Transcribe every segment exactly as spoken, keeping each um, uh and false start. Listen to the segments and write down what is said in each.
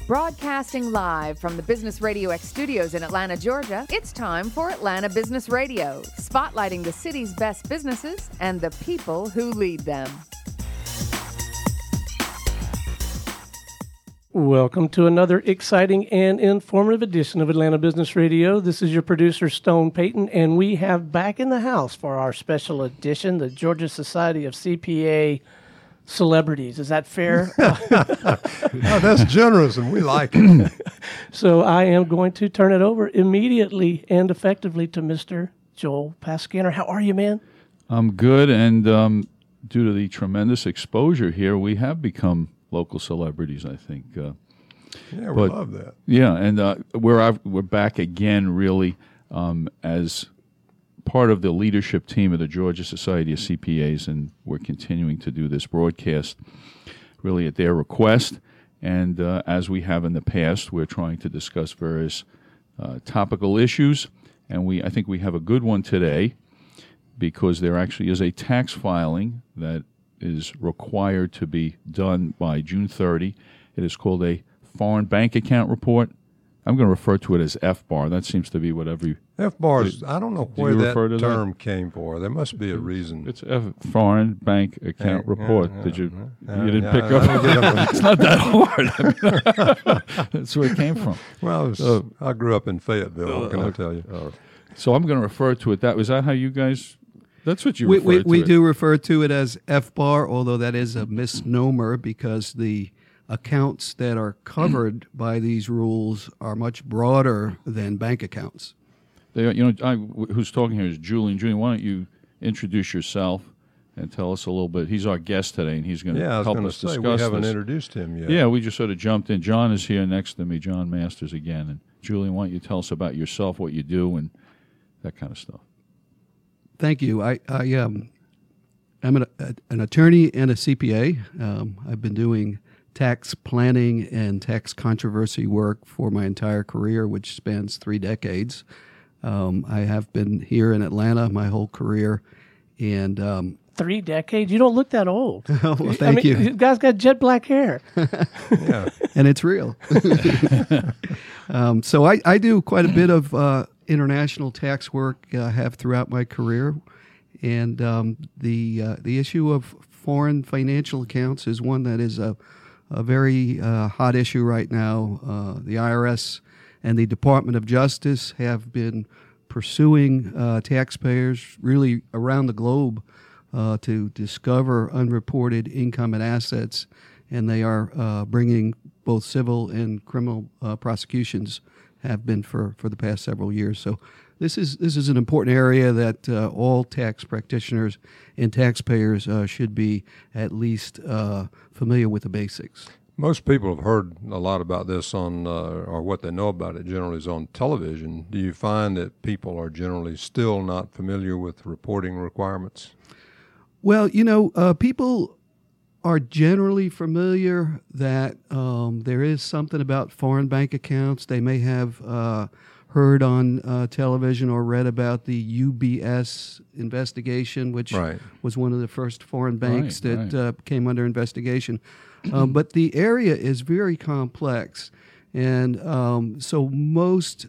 Broadcasting live from the Business Radio X studios in Atlanta, Georgia, it's time for Atlanta Business Radio, spotlighting the city's best businesses and the people who lead them. Welcome to another exciting and informative edition of Atlanta Business Radio. This is your producer, Stone Payton, and we have back in the house for our special edition, the Georgia Society of C P A Celebrities. Is that fair? Oh, that's generous, and we like it. So I am going to turn it over immediately and effectively to Mister Joel Pascaner. How are you, man? I'm good, and um, due to the tremendous exposure here, we have become local celebrities, I think. Uh, yeah, we but, love that. Yeah, and uh, we're we're back again, really, um, as part of the leadership team of the Georgia Society of C P As, and we're continuing to do this broadcast really at their request. And uh, as we have in the past, we're trying to discuss various uh, topical issues, and we I think we have a good one today because there actually is a tax filing that is required to be done by June thirtieth. It is called a foreign bank account report. I'm going to refer to it as F B A R. That seems to be what every... F B A R is, I don't know Do where you that refer to term that? came for. There must be a reason. It's a foreign bank account Yeah, report. yeah, Did you? yeah, you didn't yeah, pick I- I up. didn't get up It's not that hard. I mean, that's where it came from. Well, it was, Uh, I grew up in Fayetteville. What can I tell you? Uh, so I'm going to refer to it that. Was that how you guys? That's what you We, refer we, to we it. do refer to it as F B A R, although that is a misnomer because the accounts that are covered by these rules are much broader than bank accounts. They, you know, I, who's talking here is Julian. Julian, why don't you introduce yourself and tell us a little bit? He's our guest today, and he's going to Yeah, I was help going to us say, discuss we haven't this. introduced him yet. Yeah, we just sort of jumped in. John is here next to me, John Masters again. And Julian, why don't you tell us about yourself, what you do, and that kind of stuff. Thank you. I, I um, I'm an, a, an attorney and a C P A. Um, I've been doing tax planning and tax controversy work for my entire career, which spans three decades. Um, I have been here in Atlanta my whole career, and um, Three decades? You don't look that old. well, thank I mean, you. You guys got jet black hair. Yeah. And it's real. um, so I, I do quite a bit of uh, international tax work. I uh, have throughout my career, and um, the uh, the issue of foreign financial accounts is one that is a a very uh, hot issue right now. Uh, the I R S and the Department of Justice have been pursuing uh, taxpayers really around the globe uh, to discover unreported income and assets, and they are uh, bringing both civil and criminal uh, prosecutions, have been for, for the past several years. So this is this is an important area that uh, all tax practitioners and taxpayers uh, should be at least uh, familiar with the basics. Most people have heard a lot about this on, uh, or what they know about it generally is on television. Do you find that people are generally still not familiar with reporting requirements? Well, you know, uh, people are generally familiar that um, there is something about foreign bank accounts. They may have uh, heard on uh, television or read about the U B S investigation, which Right. was one of the first foreign banks Right, that right. Uh, came under investigation. um, but the area is very complex, and um, so most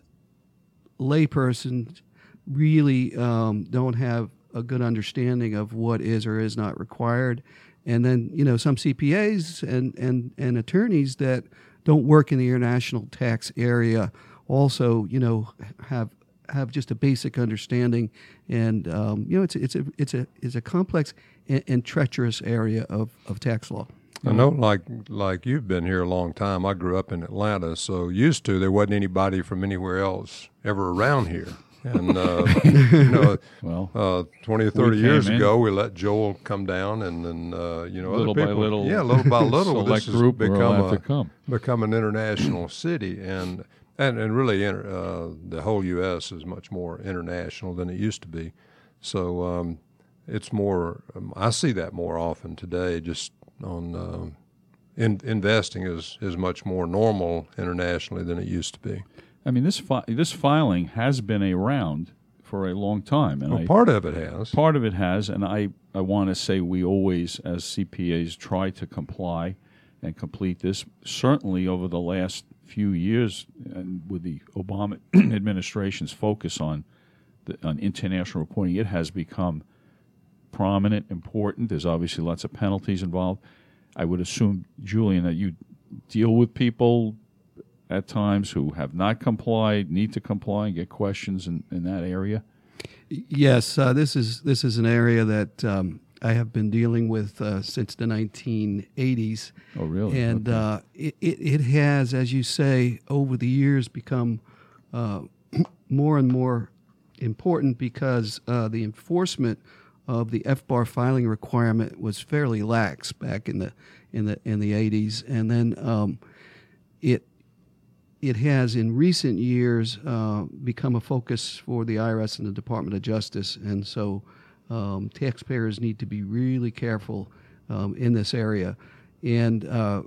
laypersons really um, don't have a good understanding of what is or is not required. And then, you know, some C P As and, and, and attorneys that don't work in the international tax area also, you know, have have just a basic understanding. And, um, you know, it's, it's, a, it's, a, it's a complex and, and treacherous area of, of tax law. I know, like like you've been here a long time. I grew up in Atlanta, so used to there wasn't anybody from anywhere else ever around here. And uh, you know, Well, uh, twenty or thirty we years came in. ago, we let Joel come down, and then uh, you know, Little other by people, little, yeah, little by little, select this has group were become allowed a, to come. become an international city, and and and really, inter- uh, the whole U S is much more international than it used to be. So um, it's more. Um, I see that more often today, just on. Uh, In, investing is, is much more normal internationally than it used to be. I mean, this fi- this filing has been around for a long time, and Well, I, part of it has. part of it has, and I, I want to say we always, as C P As, try to comply and complete this. Certainly over the last few years, and with the Obama administration's focus on the, on international reporting, it has become prominent, important. There's obviously lots of penalties involved. I would assume, Julian, that you deal with people at times who have not complied, need to comply, and get questions in, in that area. Yes, uh, this is this is an area that um, I have been dealing with uh, since the nineteen eighties. Oh, really? And Okay. uh, it, it it has, as you say, over the years become uh, more and more important because uh, the enforcement of the F B A R filing requirement was fairly lax back in the in the in the eighties, and then um, it. It has, in recent years, uh, become a focus for the I R S and the Department of Justice, and so um, taxpayers need to be really careful um, in this area. And uh,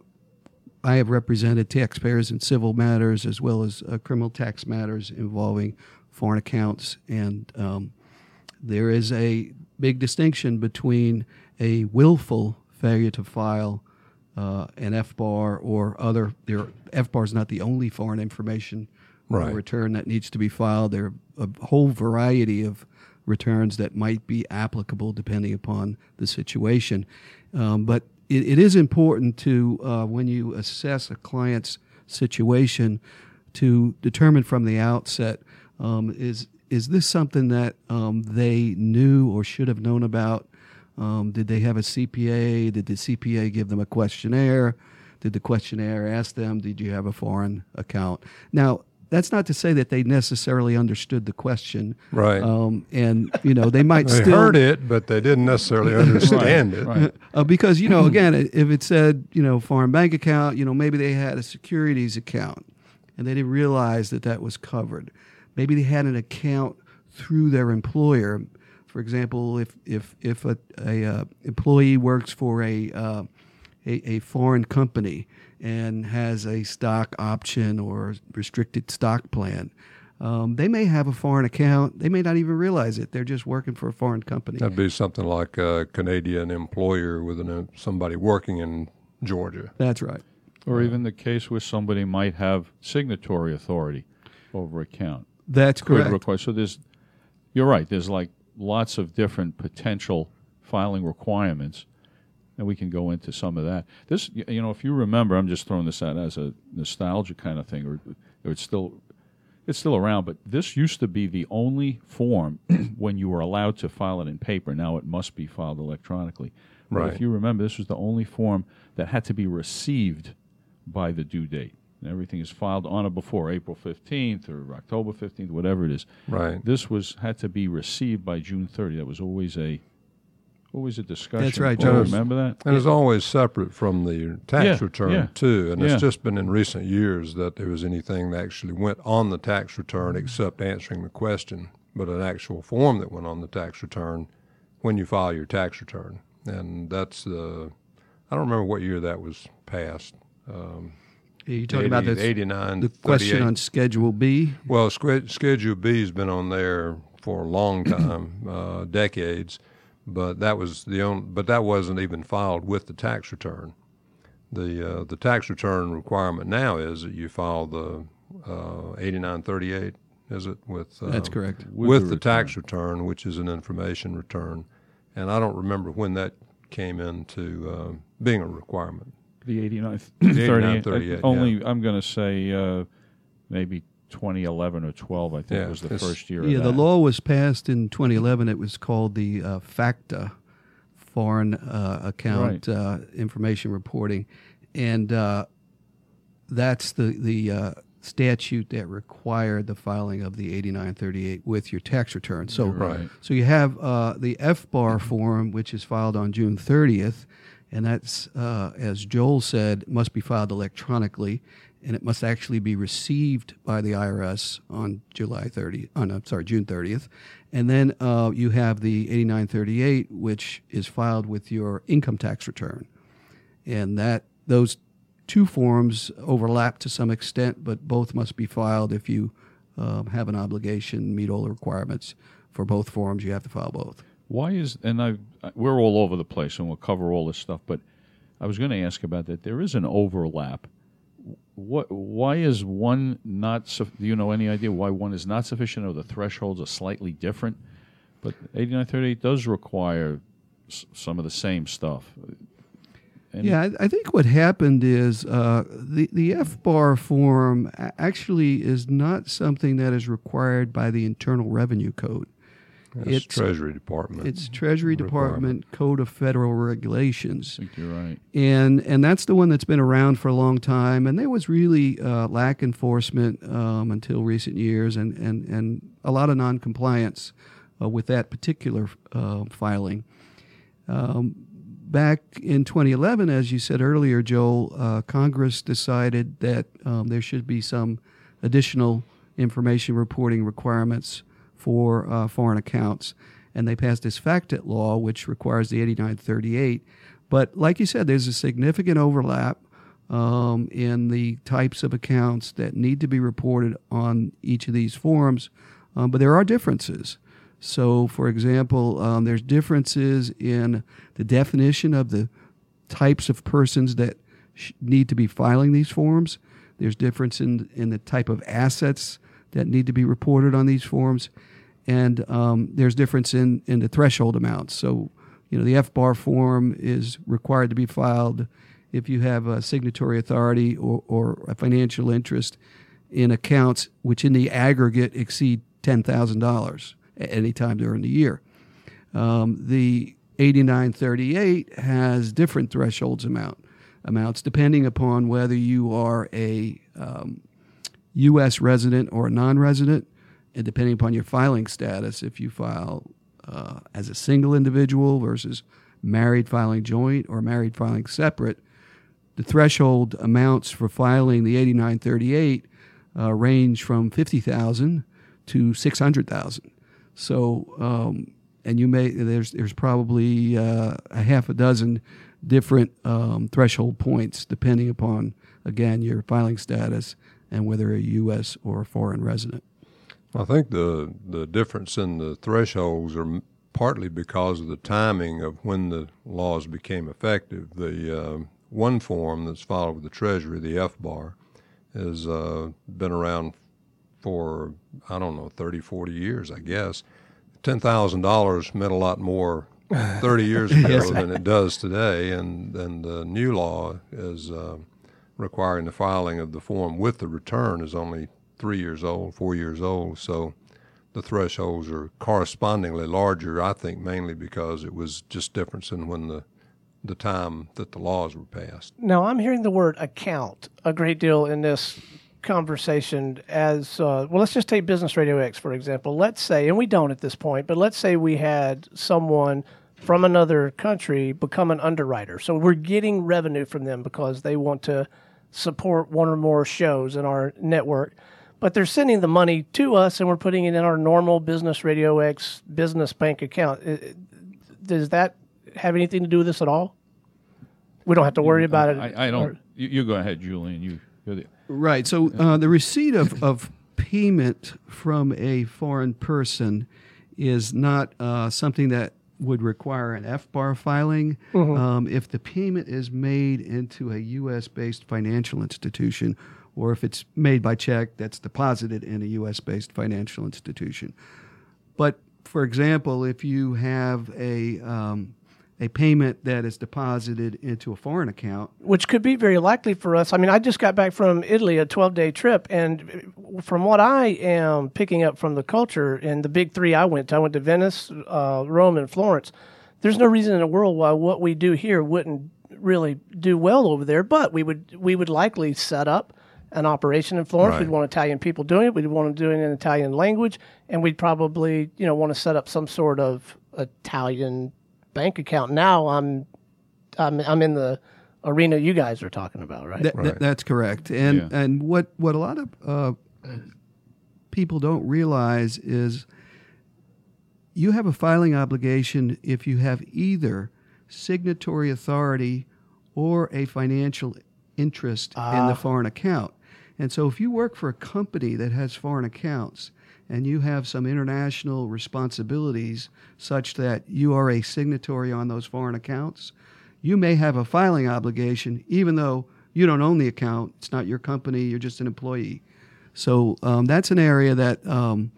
I have represented taxpayers in civil matters as well as uh, criminal tax matters involving foreign accounts, and um, there is a big distinction between a willful failure to file Uh, an F B A R or other. There, F B A R is not the only foreign information Right. return that needs to be filed. There are a whole variety of returns that might be applicable depending upon the situation. Um, but it, it is important to, uh, when you assess a client's situation, to determine from the outset, um, is is this something that um, they knew or should have known about? Um, did they have a C P A? Did the C P A give them a questionnaire? Did the questionnaire ask them, did you have a foreign account? Now, that's not to say that they necessarily understood the question. Right. Um, and, you know, they might They still... heard it, but they didn't necessarily understand it. Right. Uh, because, you know, again, if it said, you know, foreign bank account, you know, maybe they had a securities account and they didn't realize that that was covered. Maybe they had an account through their employer. For example, if if if a, a uh, employee works for a, uh, a a foreign company and has a stock option or restricted stock plan, um, they may have a foreign account. They may not even realize it. They're just working for a foreign company. That'd be something like a Canadian employer with an, somebody working in Georgia. That's right. Or even the case where somebody might have signatory authority over account. That's Could correct. require. So there's, you're right. There's like lots of different potential filing requirements, and we can go into some of that. This, y- you know, if you remember, I'm just throwing this out as a nostalgia kind of thing, or, or it's still, it's still around. But this used to be the only form when you were allowed to file it in paper. Now it must be filed electronically. But Right. if you remember, this was the only form that had to be received by the due date. And everything is filed on or before April fifteenth or October fifteenth, whatever it is. Right. This was had to be received by June thirtieth. That was always a always a discussion. That's right, Oh, Joe. remember that? And it's always separate from the tax Yeah, return, yeah. too. And Yeah. it's just been in recent years that there was anything that actually went on the tax return except answering the question, but an actual form that went on the tax return when you file your tax return. And that's, uh, I don't remember what year that was passed. Um, You're talking about eighty, the, eighty-nine, the question thirty-eight. on Schedule B. Well, Sque- Schedule B has been on there for a long time, uh, decades, but that was the only, but that wasn't even filed with the tax return. The uh, the tax return requirement now is that you file the uh, eighty-nine thirty-eight, is it, with uh, That's correct. with, With the the, tax return, which is an information return, and I don't remember when that came into uh, being a requirement. The eighty-nine, eighty-nine, thirty-eight. thirty-eight, Only, I'm going to say uh, maybe twenty eleven or twelve, I think Yeah, was the it's- first year Yeah, of the that. law was passed in twenty eleven. It was called the uh, FACTA, Foreign uh, Account Right. uh, Information Reporting, and uh, that's the the uh, statute that required the filing of the eighty-nine thirty-eight with your tax return. So, Right. so you have uh, the F B A R form, which is filed on June thirtieth, and that's, uh, as Joel said, must be filed electronically, and it must actually be received by the I R S on July thirtieth. Oh, no, I'm sorry, June thirtieth, and then uh, you have the eighty-nine thirty-eight, which is filed with your income tax return, and that those two forms overlap to some extent, but both must be filed if you um, have an obligation, meet all the requirements for both forms. You have to file both. Why is, and I, we're all over the place and we'll cover all this stuff, but I was going to ask about that. There is an overlap. What? Why is one not? Do you know any idea why one is not sufficient, or the thresholds are slightly different? But eighty-nine thirty-eight does require s- some of the same stuff. Any? Yeah, I, I think what happened is uh, the the F B A R form a- actually is not something that is required by the Internal Revenue Code. It's Treasury Department. It's Treasury Department Code of Federal Regulations. I think you're right. And and that's the one that's been around for a long time. And there was really uh, lack enforcement um, until recent years, and, and, and a lot of noncompliance uh, with that particular uh, filing. Um, back in twenty eleven, as you said earlier, Joel, uh, Congress decided that um, there should be some additional information reporting requirements for uh, foreign accounts, and they passed this FACTIT law, which requires the eighty-nine thirty-eight. But like you said, there's a significant overlap um, in the types of accounts that need to be reported on each of these forms, um, but there are differences. So, for example, um, there's differences in the definition of the types of persons that sh- need to be filing these forms. There's difference in in the type of assets that need to be reported on these forms, and um, there's difference in, in the threshold amounts. So, you know, the F B A R form is required to be filed if you have a signatory authority or, or a financial interest in accounts which in the aggregate exceed ten thousand dollars at any time during the year. Um, the eighty-nine thirty-eight has different thresholds amount amounts depending upon whether you are a um, U S resident or a non-resident, and depending upon your filing status, if you file uh, as a single individual versus married filing joint or married filing separate, the threshold amounts for filing the eighty-nine thirty-eight uh, range from fifty thousand dollars to six hundred thousand dollars. So, um, and you may there's there's probably uh, a half a dozen different um, threshold points depending upon, again, your filing status and whether a U S or a foreign resident. I think the the difference in the thresholds are m- partly because of the timing of when the laws became effective. The uh, one form that's filed with the Treasury, the F B A R, has uh, been around for, I don't know, thirty, forty years, I guess. ten thousand dollars meant a lot more thirty years ago yes. than it does today, and, and the new law is uh, requiring the filing of the form with the return is only three years old, four years old, so the thresholds are correspondingly larger, I think mainly because it was just difference in when the the time that the laws were passed. Now, I'm hearing the word account a great deal in this conversation as, uh, well, let's just take Business Radio X, for example. Let's say, and we don't at this point, but let's say we had someone from another country become an underwriter. So we're getting revenue from them because they want to support one or more shows in our network. But they're sending the money to us, and we're putting it in our normal Business Radio X business bank account. Does that have anything to do with this at all? We don't have to worry about it. I, I don't. Or, you, you go ahead, Julian. You. You're the, right. So uh, the receipt of, of payment from a foreign person is not uh, something that would require an F B A R filing. Mm-hmm. Um, if the payment is made into a U S-based financial institution, or if it's made by check that's deposited in a U S-based financial institution. But, for example, if you have a um, a payment that is deposited into a foreign account, which could be very likely for us. I mean, I just got back from Italy, a twelve-day trip, and from what I am picking up from the culture in the big three I went to, I went to Venice, uh, Rome, and Florence. There's no reason in the world why what we do here wouldn't really do well over there, but we would we would likely set up an operation in Florence. Right. We'd want Italian people doing it. We'd want to do it in Italian language, and we'd probably, you know, want to set up some sort of Italian bank account. Now I'm, I'm, I'm in the arena you guys are talking about, right? That, right. That, that's correct. And yeah. and what what a lot of uh, people don't realize is you have a filing obligation if you have either signatory authority or a financial interest ah. in the foreign account. And so if you work for a company that has foreign accounts and you have some international responsibilities such that you are a signatory on those foreign accounts, you may have a filing obligation even though you don't own the account. It's not your company. You're just an employee. So um, that's an area that um,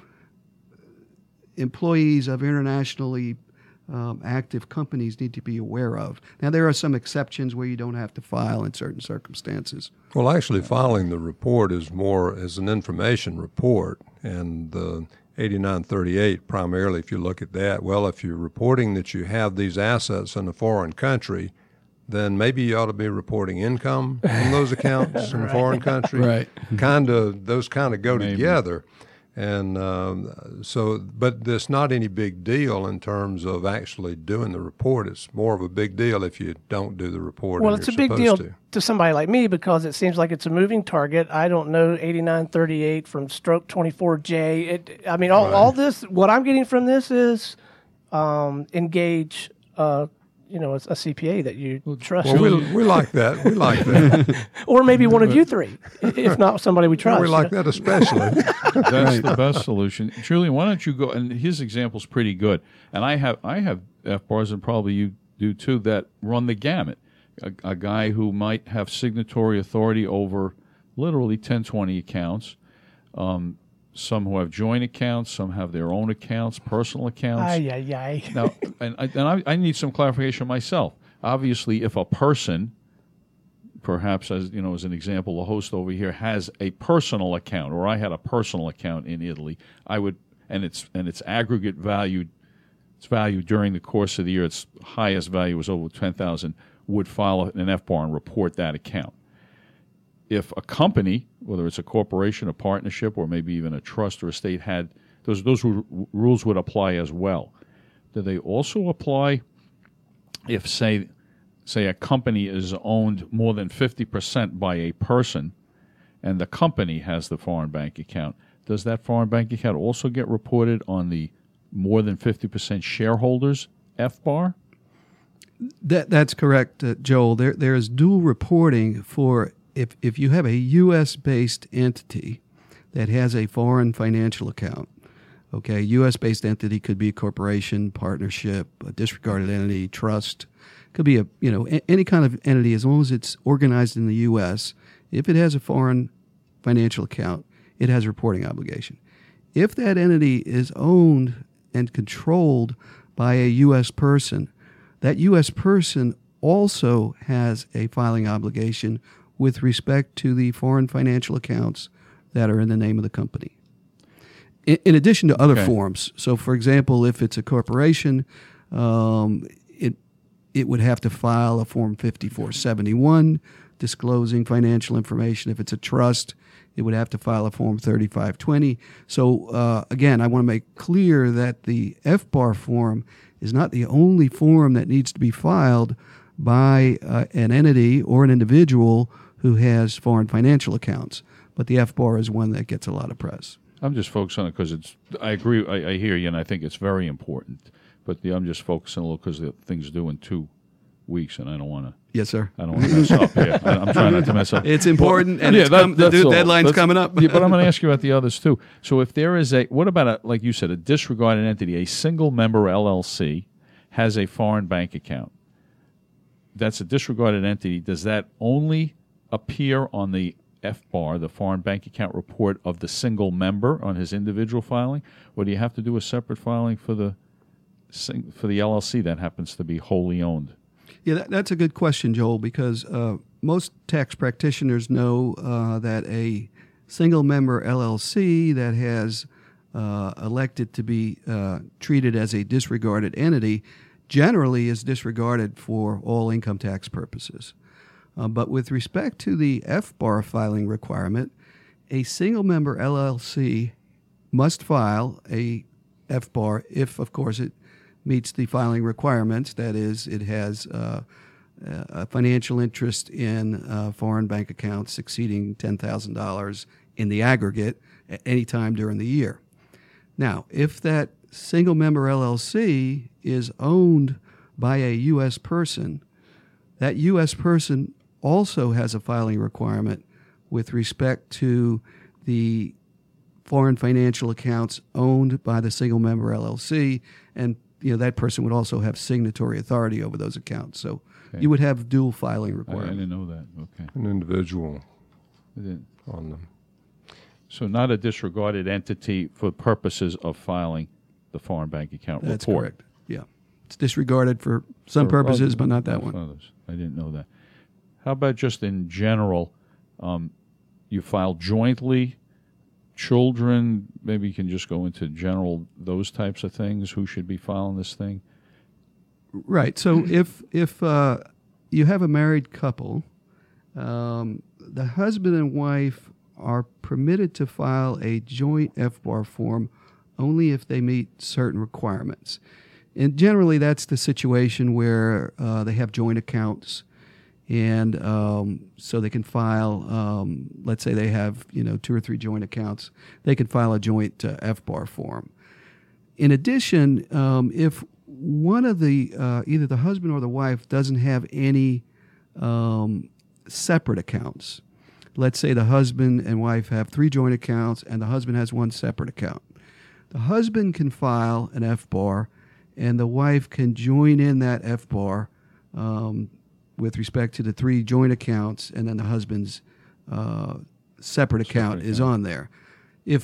employees of internationally um, active companies need to be aware of. Now, there are some exceptions where you don't have to file in certain circumstances. Well, actually, filing the report is more as an information report, and the eighty-nine thirty-eight primarily, if you look at that, well, if you're reporting that you have these assets in a foreign country, then maybe you ought to be reporting income from those accounts in a foreign country. Right. Kind of, those kind of go Maybe. together. And um, so, but there's not any big deal in terms of actually doing the report. It's more of a big deal if you don't do the report. Well, and it's a you're big deal supposed to. to somebody like me because it seems like it's a moving target. I don't know eighty-nine thirty-eight from stroke twenty-four J. It, I mean, all, Right. all this, what I'm getting from this is um, engage, uh, you know, a, a C P A that you trust. Well, we, we like that. We like that. Or maybe one of you three, if not somebody we trust. we like that especially. That's the best solution. Julian, why don't you go? And his example's pretty good. And I have I have F B A Rs, and probably you do too, that run the gamut. A, a guy who might have signatory authority over literally ten, twenty accounts. Um, some who have joint accounts, some have their own accounts, personal accounts. Ay, ay, ay. Now, and, I, and I, I need some clarification myself. Obviously, if a person, perhaps as you know, as an example, the host over here has a personal account, or I had a personal account in Italy, I would, and it's and its aggregate value, its value during the course of the year, its highest value was over ten thousand. Would file an F B A R and report that account. If a company, whether it's a corporation, a partnership, or maybe even a trust or a state, had those those r- rules would apply as well. Do they also apply if, say, say a company is owned more than fifty percent by a person, and the company has the foreign bank account? Does that foreign bank account also get reported on the more than fifty percent shareholders F B A R? That that's correct, uh, Joel. There there is dual reporting for if if you have a U S based entity that has a foreign financial account. Okay, U S based entity could be a corporation, partnership, a disregarded entity, trust. Could be a you know a, any kind of entity as long as it's organized in the U S. If it has a foreign financial account, it has a reporting obligation. If that entity is owned and controlled by a U S person, that U S person also has a filing obligation with respect to the foreign financial accounts that are in the name of the company. In, in addition to other Okay. forms. So, for example, if it's a corporation, um, it it would have to file a Form fifty-four seventy-one disclosing financial information. If it's a trust, it would have to file a Form thirty-five twenty. So, uh, again, I want to make clear that the F B A R form is not the only form that needs to be filed by uh, an entity or an individual who has foreign financial accounts. But the F B A R is one that gets a lot of press. I'm just focusing on it because it's. I agree. I, I hear you, and I think it's very important. But the, I'm just focusing a little because the thing's due in two weeks, and I don't want to. Yes, sir. I don't want to mess up here. I, I'm trying not to mess up. It's important, Well, and yeah, it's that- come, the that's due all. deadline's That's- coming up. yeah, but I'm going to ask you about the others too. So if there is a, what about a, like you said, a disregarded entity, a single member L L C has a foreign bank account. That's a disregarded entity. Does that only appear on the F B A R, the foreign bank account report of the single member on his individual filing, or do you have to do a separate filing for the sing- for the L L C that happens to be wholly owned? Yeah, that, that's a good question, Joel, because uh, most tax practitioners know uh, that a single member L L C that has uh, elected to be uh, treated as a disregarded entity generally is disregarded for all income tax purposes. Uh, but with respect to the F B A R filing requirement, a single member L L C must file a F B A R if, of course, it meets the filing requirements. That is, it has uh, a financial interest in uh, foreign bank accounts exceeding ten thousand dollars in the aggregate at any time during the year. Now, if that single member L L C is owned by a U S person, that U S person also has a filing requirement with respect to the foreign financial accounts owned by the single member L L C, and you know that person would also have signatory authority over those accounts. So, Okay. you would have dual filing I, I requirement. didn't know that. Okay. An individual I didn't. on them. So not a disregarded entity for purposes of filing the foreign bank account That's report. correct. Yeah, it's disregarded for some For purposes, others- but not that for one. others. I didn't know that. How about just in general, um, you file jointly, children, maybe you can just go into general, those types of things, who should be filing this thing? Right. So if if uh, you have a married couple, um, the husband and wife are permitted to file a joint F B A R form only if they meet certain requirements. And generally, that's the situation where uh, they have joint accounts, and um, so they can file. Um, let's say they have you know two or three joint accounts, they can file a joint uh, F B A R form. In addition, um, if one of the uh, either the husband or the wife doesn't have any um, separate accounts, let's say the husband and wife have three joint accounts and the husband has one separate account, the husband can file an F B A R and the wife can join in that F B A R um, with respect to the three joint accounts, and then the husband's uh, separate account Separate is account. on there. If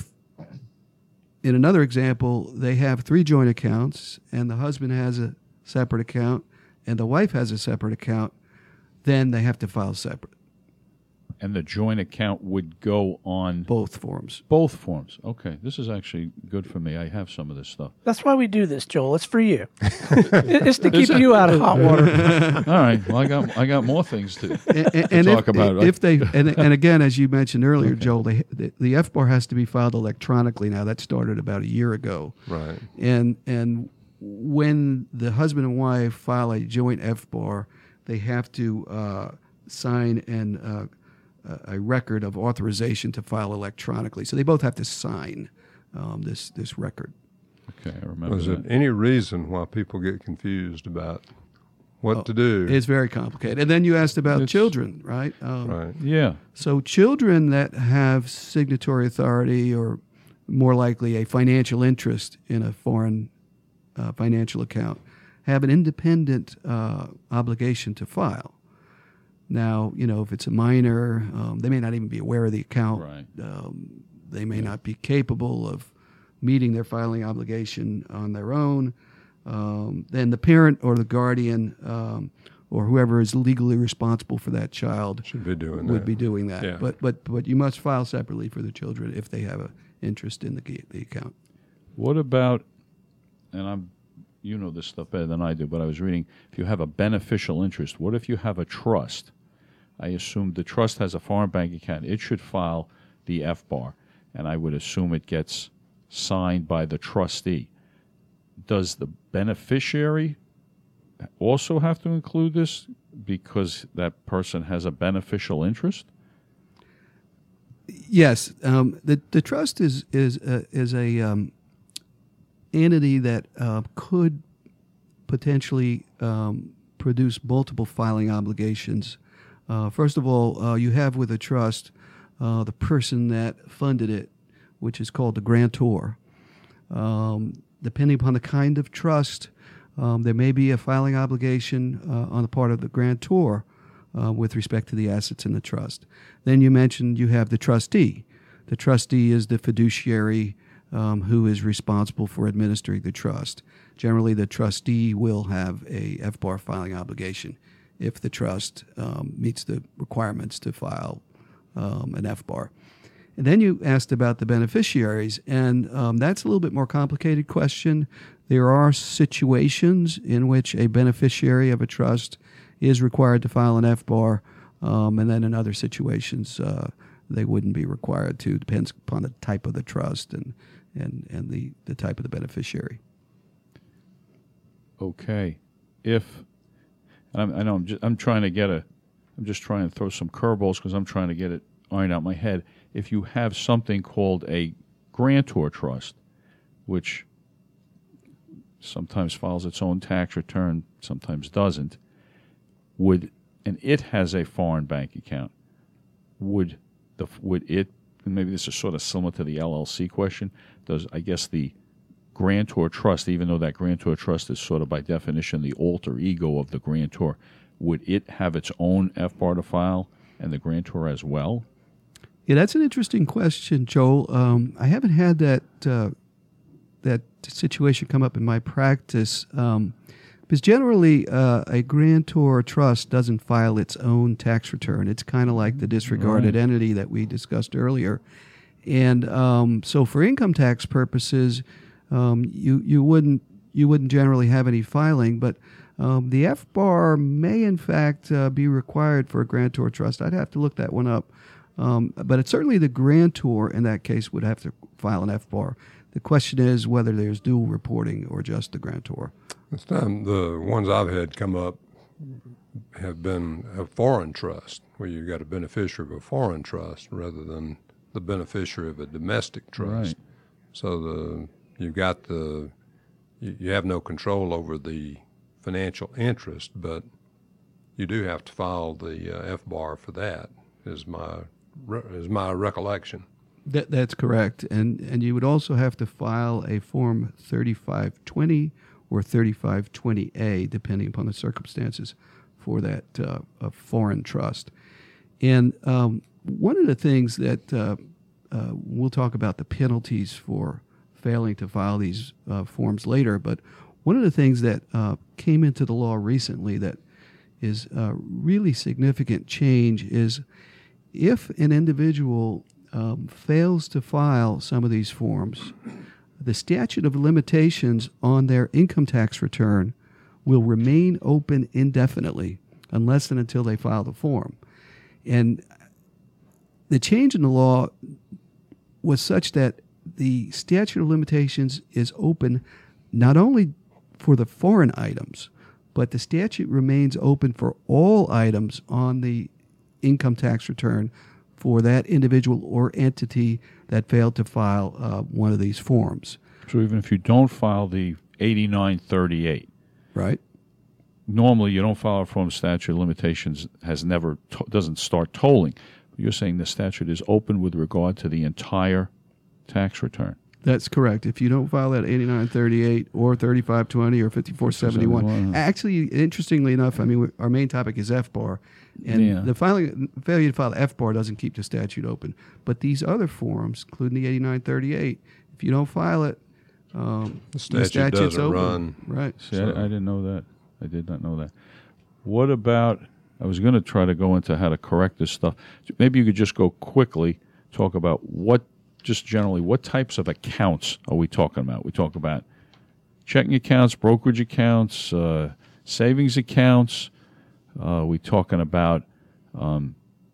in another example, they have three joint accounts and the husband has a separate account and the wife has a separate account, then they have to file separate, And the joint account would go on both forms. both forms. Okay, this is actually good for me. I have some of this stuff. That's why we do this, Joel. It's for you. It's to keep you out of hot water. All right. Well, I got I got more things to, And, to and talk if, about. if they and, and again, as you mentioned earlier, Joel, they, the, the F B A R has to be filed electronically now. That started about a year ago. Right. And and when the husband and wife file a joint F B A R, they have to uh, sign an uh, a record of authorization to file electronically. So they both have to sign um, this this record. okay, I remember Was that. there any reason why people get confused about what to do? It's very complicated. And then you asked about It's- children, right? Um, Right. Yeah. So children that have signatory authority or more likely a financial interest in a foreign uh, financial account have an independent uh, obligation to file. Now, you know, if it's a minor, um, they may not even be aware of the account. Right. Um, they may not be capable of meeting their filing obligation on their own. Um, then the parent or the guardian um, or whoever is legally responsible for that child Should be doing would that. be doing that. Yeah. But but but you must file separately for the children if they have an interest in the ga- the account. What about, and I'm, you know this stuff better than I do, but I was reading, if you have a beneficial interest, what if you have a trust? I assume the trust has a foreign bank account. It should file the F B A R, and I would assume it gets signed by the trustee. Does the beneficiary also have to include this because that person has a beneficial interest? Yes, um, the the trust is is uh, is a um, entity that uh, could potentially um, produce multiple filing obligations. Uh, first of all, uh, you have with a trust uh, the person that funded it, which is called the grantor. Um, depending upon the kind of trust, um, there may be a filing obligation uh, on the part of the grantor uh, with respect to the assets in the trust. Then you mentioned you have the trustee. The trustee is the fiduciary um, who is responsible for administering the trust. Generally, the trustee will have a F B A R filing obligation if the trust um, meets the requirements to file um, an F B A R. And then you asked about the beneficiaries, and um, that's a little bit more complicated question. There are situations in which a beneficiary of a trust is required to file an F B A R, um, and then in other situations uh, they wouldn't be required to. Depends upon the type of the trust and and, and the, the type of the beneficiary. Okay, if I'm, I know I'm just, I'm trying to get a, I'm just trying to throw some curveballs because I'm trying to get it ironed out my head. If you have something called a grantor trust, which sometimes files its own tax return, sometimes doesn't, would and it has a foreign bank account, would the would it? And maybe this is sort of similar to the L L C question. Does I guess the grantor trust, even though that grantor trust is sort of by definition the alter ego of the grantor, would it have its own F B A R to file and the grantor as well? Yeah, that's an interesting question, Joel. Um, I haven't had that uh, that situation come up in my practice um, because generally uh, a grantor trust doesn't file its own tax return. It's kind of like the disregarded Right. entity that we discussed earlier. And um, so for income tax purposes, um, you, you wouldn't you wouldn't generally have any filing, but um, the F B A R may in fact uh, be required for a grantor trust. I'd have to look that one up. Um, but it's certainly the grantor in that case would have to file an F B A R. The question is whether there's dual reporting or just the grantor. This time, the ones I've had come up have been a foreign trust, where you've got a beneficiary of a foreign trust rather than the beneficiary of a domestic trust. Right. So the you've got the you, you have no control over the financial interest, but you do have to file the uh, F B A R for that. Is my is my recollection. That, that's correct. And and you would also have to file a Form thirty-five twenty or thirty-five twenty A, depending upon the circumstances, for that uh, a foreign trust. And um, one of the things that uh, uh, we'll talk about the penalties for failing to file these uh, forms later, but one of the things that uh, came into the law recently that is a really significant change is if an individual um, fails to file some of these forms, the statute of limitations on their income tax return will remain open indefinitely unless and until they file the form. And the change in the law was such that the statute of limitations is open not only for the foreign items, but the statute remains open for all items on the income tax return for that individual or entity that failed to file uh, one of these forms. So even if you don't file the eighty-nine thirty-eight, Right? normally you don't file a form, statute of limitations has never to- doesn't start tolling. You're saying the statute is open with regard to the entire tax return. That's correct. If you don't file that eighty-nine thirty-eight or thirty-five twenty or fifty-four seventy-one, seventy-one. actually, interestingly enough, I mean, we- our main topic is F B A R, and Yeah. the filing failure to file F B A R doesn't keep the statute open. But these other forms, including the eighty-nine thirty-eight, if you don't file it, um, The statute statute's doesn't open. run. Right. See, I, I didn't know that. I did not know that. What about, I was going to try to go into how to correct this stuff. Maybe you could just go quickly, talk about what, just generally, what types of accounts are we talking about? We talk about checking accounts, brokerage accounts, uh, savings accounts. Uh, we talking about um,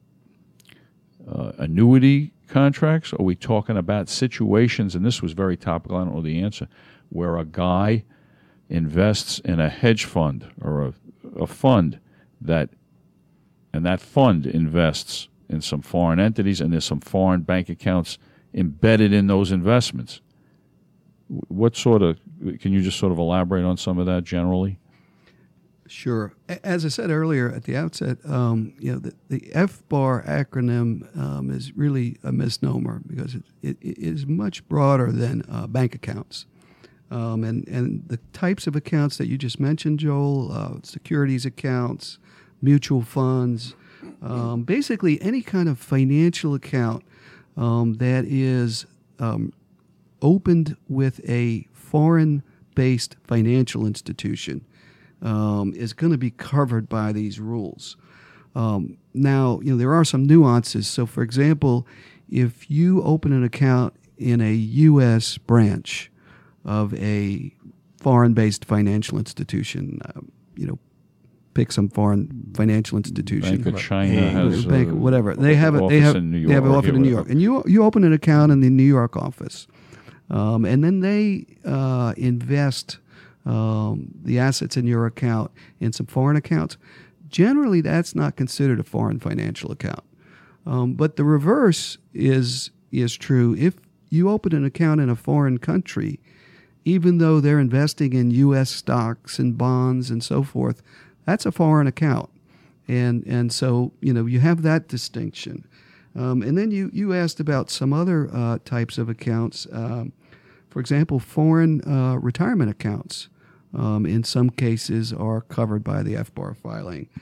uh, annuity contracts? Are we talking about situations, and this was very topical, I don't know the answer, where a guy invests in a hedge fund or a, a fund that, and that fund invests in some foreign entities, and there's some foreign bank accounts embedded in those investments. What sort of, can you just sort of elaborate on some of that generally? Sure. A- As I said earlier at the outset, um, you know, the, the F B A R acronym um, is really a misnomer because it, it, it is much broader than uh, bank accounts. Um, and, and the types of accounts that you just mentioned, Joel, uh, securities accounts, mutual funds, um, basically any kind of financial account um, that is um, opened with a foreign-based financial institution um, is going to be covered by these rules. Um, now, you know, there are some nuances. So, for example, if you open an account in a U S branch of a foreign-based financial institution, uh, you know, pick some foreign financial institution. Bank of China has Bank, a whatever they have. office They have. in New York. They have an or office in New York, whatever. and you you open an account in the New York office, um, and then they uh, invest um, the assets in your account in some foreign accounts. Generally, that's not considered a foreign financial account. Um, but the reverse is is true. If you open an account in a foreign country, even though they're investing in U S stocks and bonds and so forth, that's a foreign account. And and so, you know, you have that distinction. Um, and then you, you asked about some other uh, types of accounts. Um, for example, foreign uh, retirement accounts um, in some cases are covered by the F B A R filing.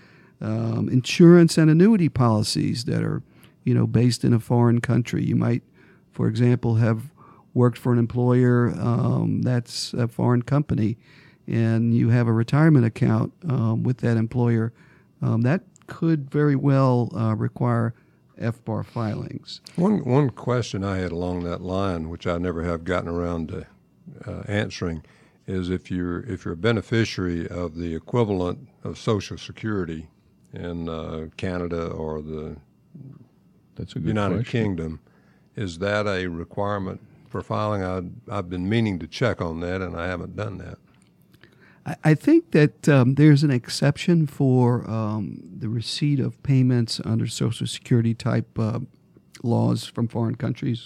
um, insurance and annuity policies that are, you know, based in a foreign country. You might, for example, have worked for an employer um, that's a foreign company, and you have a retirement account um, with that employer. Um, that could very well uh, require F B A R filings. One one question I had along that line, which I never have gotten around to uh, answering, is if you're if you're a beneficiary of the equivalent of Social Security in uh, Canada or the That's a good United question. Kingdom, is that a requirement for filing? I, I've been meaning to check on that, and I haven't done that. I, I think that um, there's an exception for um, the receipt of payments under Social Security type uh, laws from foreign countries.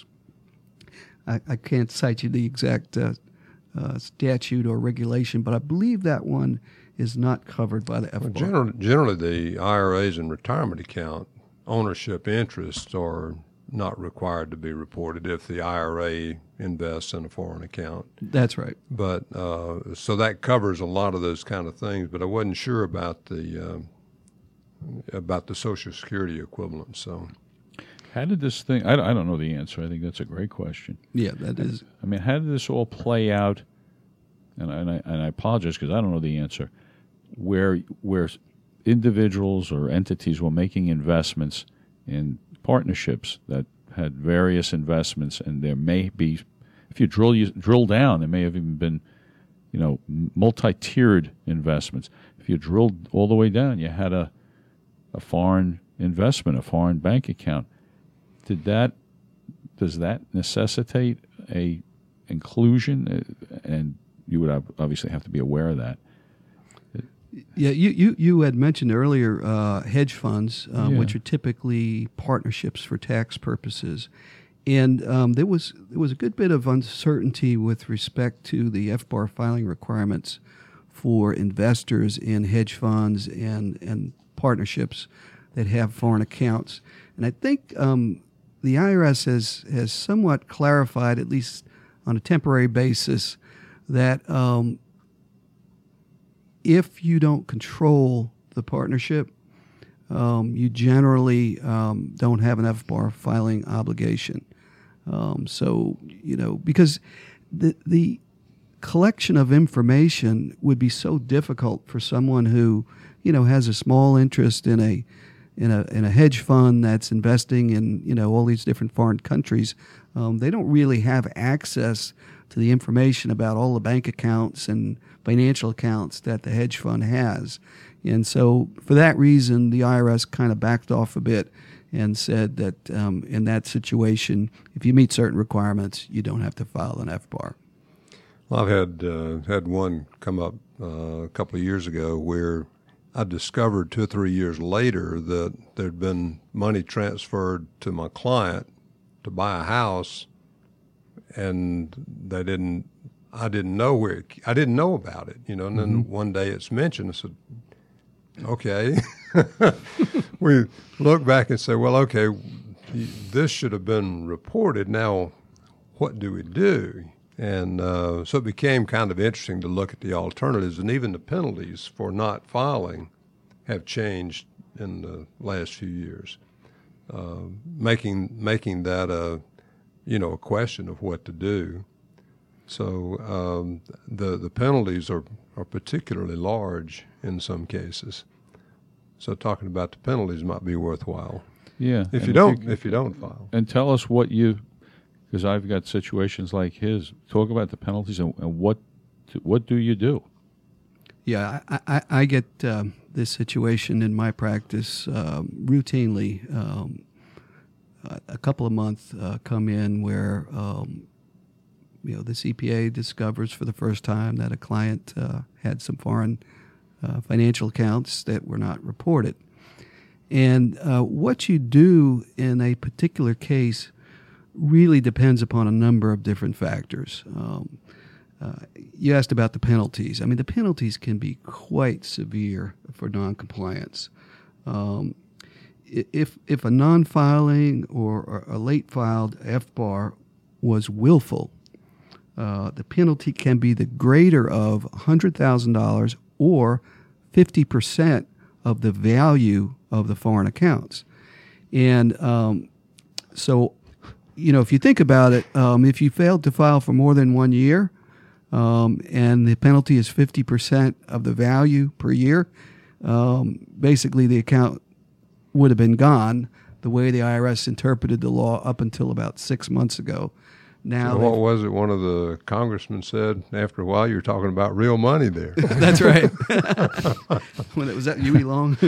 I, I can't cite you the exact uh, uh, statute or regulation, but I believe that one is not covered by the F B A R. Well, generally, generally, the I R As and retirement account ownership interests are not required to be reported if the I R A invests in a foreign account. That's right. But uh, so that covers a lot of those kind of things. But I wasn't sure about the uh, about the Social Security equivalent. So, How did this thing? I, I don't know the answer. I think that's a great question. Yeah, that is. I mean, how did this all play out? And I, and I, and I apologize because I don't know the answer. Where where individuals or entities were making investments in partnerships that had various investments, and there may be, if you drill you drill down, there may have even been, you know, multi-tiered investments. If you drilled all the way down, you had a a foreign investment, a foreign bank account. Did that does that necessitate a inclusion? And you would obviously have to be aware of that. Yeah, you, you, you had mentioned earlier uh, hedge funds, um, Yeah. which are typically partnerships for tax purposes. And um, there was there was a good bit of uncertainty with respect to the F B A R filing requirements for investors in hedge funds and, and partnerships that have foreign accounts. And I think um, the I R S has, has somewhat clarified, at least on a temporary basis, that um, if you don't control the partnership, um, you generally um, don't have an F B A R filing obligation. Um, so, you know, because the the collection of information would be so difficult for someone who, you know, has a small interest in a in a in a hedge fund that's investing in, you know, all these different foreign countries. Um, they don't really have access to the information about all the bank accounts and financial accounts that the hedge fund has. And so for that reason, the I R S kind of backed off a bit and said that um, in that situation, if you meet certain requirements, you don't have to file an F B A R. well, I've had uh, had one come up uh, a couple of years ago where I discovered two or three years later that there'd been money transferred to my client to buy a house, and they didn't. I didn't know where. It, I didn't know about it, you know. And then mm-hmm. one day it's mentioned. I said, "Okay." We look back and say, "Well, okay, this should have been reported. Now, what do we do?" And uh, so it became kind of interesting to look at the alternatives, and even the penalties for not filing have changed in the last few years, uh, making making that a you know a question of what to do. So um, the the penalties are, are particularly large in some cases. So talking about the penalties might be worthwhile. Yeah. If and you don't you, if you don't file. And tell us what you, because I've got situations like his. Talk about the penalties and, and what what do you do? Yeah, I, I, I get um, this situation in my practice um, routinely. Um, a couple of months uh, come in where um, you know the C P A discovers for the first time that a client uh, had some foreign uh, financial accounts that were not reported. And uh, what you do in a particular case really depends upon a number of different factors. Um, uh, you asked about the penalties. I mean, the penalties can be quite severe for noncompliance. Um, if if a non-filing or a late-filed F B A R was willful, uh, the penalty can be the greater of one hundred thousand dollars or fifty percent of the value of the foreign accounts. And um, so, you know, if you think about it, um, if you failed to file for more than one year, um, and the penalty is fifty percent of the value per year, um, basically the account would have been gone the way the I R S interpreted the law up until about six months ago. Now, So what was it one of the congressmen said? After a while, you're talking about real money there. that's right. When it was that Huey Long.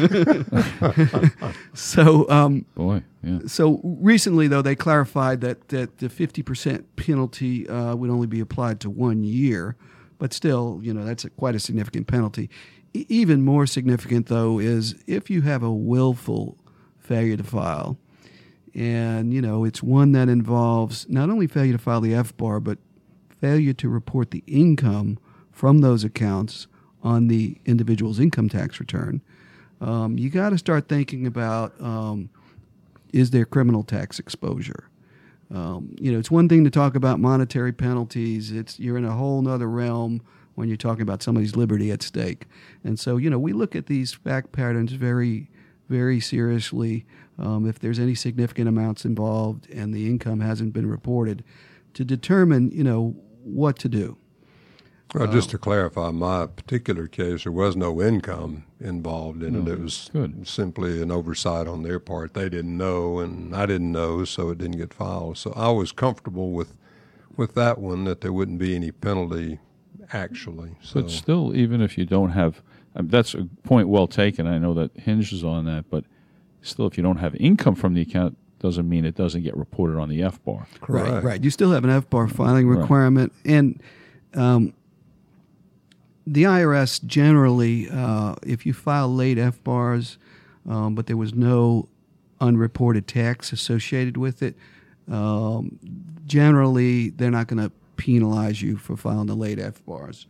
so, um, Boy, yeah. so recently though they clarified that that the fifty percent penalty uh, would only be applied to one year, but still, you know, that's a, quite a significant penalty. E- even more significant though is if you have a willful failure to file. And, you know, it's one that involves not only failure to file the F B A R, but failure to report the income from those accounts on the individual's income tax return. Um, you got to start thinking about, um, is there criminal tax exposure? Um, you know, it's one thing to talk about monetary penalties. It's you're in a whole nother realm when you're talking about somebody's liberty at stake. And so, you know, we look at these fact patterns very, very seriously. Um, if there's any significant amounts involved and the income hasn't been reported, to determine, you know, what to do. Well, just to clarify, my particular case, there was no income involved in No, it. It was good. simply an oversight on their part. They didn't know, and I didn't know, so it didn't get filed. So I was comfortable with with that one, that there wouldn't be any penalty actually. So But still, even if you don't have, um, that's a point well taken. I know that hinges on that, but still, if you don't have income from the account, doesn't mean it doesn't get reported on the F B A R. Right, Correct. right. You still have an F B A R filing Right. requirement. And um, the I R S generally, uh, if you file late F B A Rs, um, but there was no unreported tax associated with it, um, generally they're not going to penalize you for filing the late F B A Rs.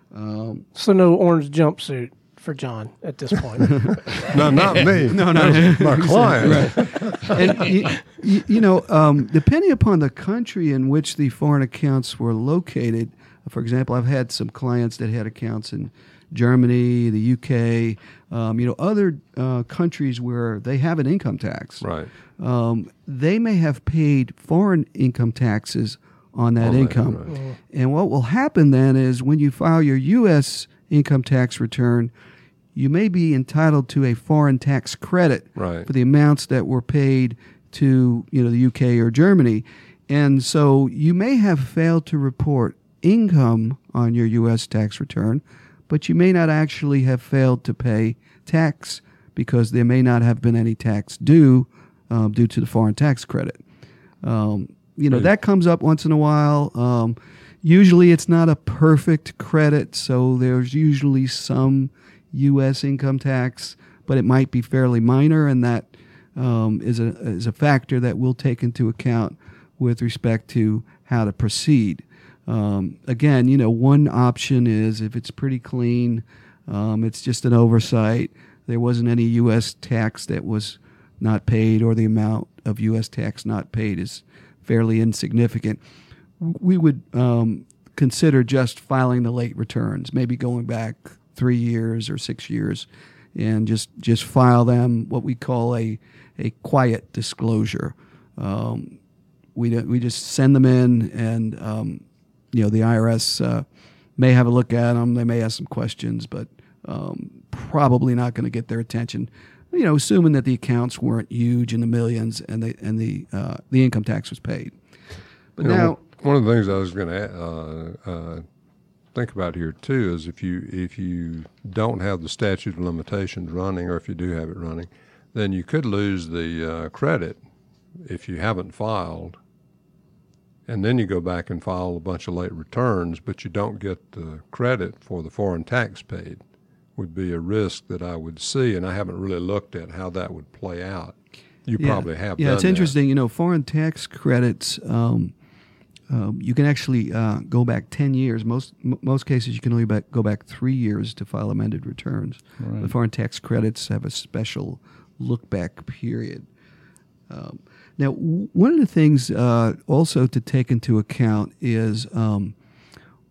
Um, So no orange jumpsuit for John at this point. no, not me. No, no. my client. and you, you, you know, um, depending upon the country in which the foreign accounts were located, for example, I've had some clients that had accounts in Germany, the U K, um, you know, other uh, countries where they have an income tax. Right. Um, they may have paid foreign income taxes on that On that, income. right. And what will happen then is when you file your U S income tax return, you may be entitled to a foreign tax credit Right. for the amounts that were paid to, you know, the U K or Germany. And so you may have failed to report income on your U S tax return, but you may not actually have failed to pay tax because there may not have been any tax due um, due to the foreign tax credit. Um, you know, Yeah. that comes up once in a while. Um, usually it's not a perfect credit, so there's usually some U S income tax, but it might be fairly minor, and that um, is a is a factor that we'll take into account with respect to how to proceed. Um, again, you know, one option is if it's pretty clean, um, it's just an oversight. There wasn't any U S tax that was not paid, or the amount of U S tax not paid is fairly insignificant. We would um, consider just filing the late returns, maybe going back three years or six years, and just, just file them, what we call a a quiet disclosure. Um, we don't, we just send them in, and um, you know the I R S uh, may have a look at them. They may ask some questions, but um, probably not going to get their attention. You know, assuming that the accounts weren't huge in the millions, and the and the uh, the income tax was paid. But You know, now, one of the things I was going to uh, uh, think about here too is if you if you don't have the statute of limitations running, or if you do have it running, then you could lose the uh, credit if you haven't filed, and then you go back and file a bunch of late returns, but you don't get the credit for the foreign tax paid. Would be a risk that I would see, and I haven't really looked at how that would play out. You yeah, probably have. Yeah, done it's that. interesting. You know, foreign tax credits. Um, um, you can actually uh, go back ten years. Most m- most cases, you can only back, go back three years to file amended returns. Right. The foreign tax credits have a special look back period. Um, now, w- one of the things uh, also to take into account is um,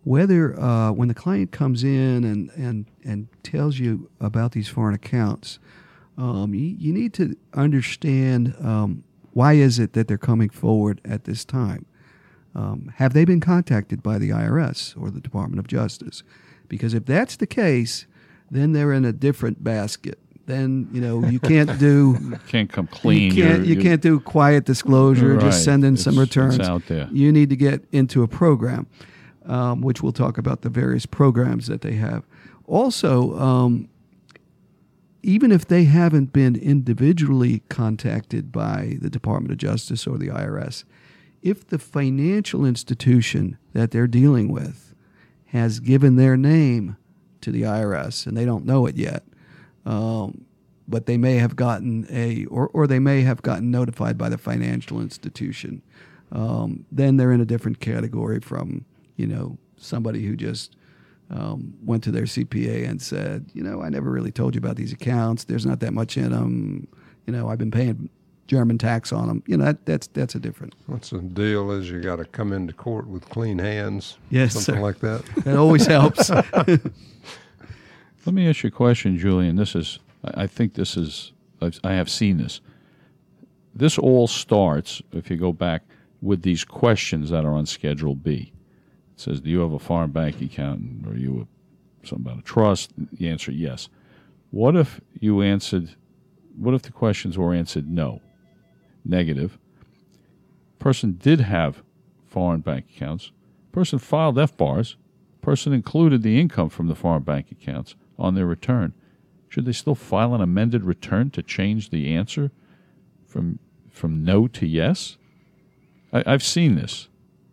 whether uh, when the client comes in and, and, and tells you about these foreign accounts, um, you, you need to understand um, why is it that they're coming forward at this time. Um, have they been contacted by the I R S or the Department of Justice? Because if that's the case, then they're in a different basket. Then, you know, you can't do You can't come clean. You can't, You're- you you're- can't do quiet disclosure, Right. just send in some It's- returns. it's out there. You need to get into a program, um, which we'll talk about the various programs that they have. Also, um, even if they haven't been individually contacted by the Department of Justice or the I R S, if the financial institution that they're dealing with has given their name to the I R S, and they don't know it yet, um, but they may have gotten a, or, or they may have gotten notified by the financial institution, um, then they're in a different category from, you know, somebody who just um, went to their C P A and said, you know, I never really told you about these accounts. There's not that much in them. You know, I've been paying German tax on them. You know, that, that's that's a different. What's the deal is you got to come into court with clean hands. Yes, something sir. like that. That always helps. Let me ask you a question, Julian. This is, I I think this is, I've, I have seen this. This all starts, if you go back, with these questions that are on Schedule B. It says, do you have a foreign bank account? Or are you a, something about a trust? The answer, yes. What if you answered, what if the questions were answered no, negative? Person did have foreign bank accounts. Person filed F B A Rs. Person included the income from the foreign bank accounts on their return. Should they still file an amended return to change the answer from from no to yes? I, I've seen this.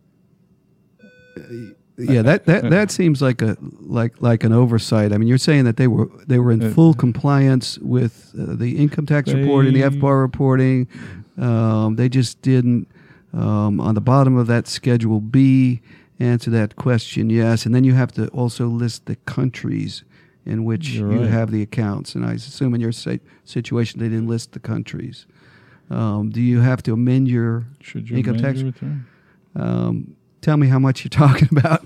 Yeah, that, that, that seems like a like like an oversight. I mean, you're saying that they were they were in full compliance with uh, the income tax They- reporting, the F B A R reporting. Um, they just didn't um, on the bottom of that Schedule B answer that question yes, and then you have to also list the countries in which You're you right. have the accounts. And I assume in your si- situation they didn't list the countries. Um, do you have to amend your Should you income amend tax? your return? Um, tell me how much you're talking about.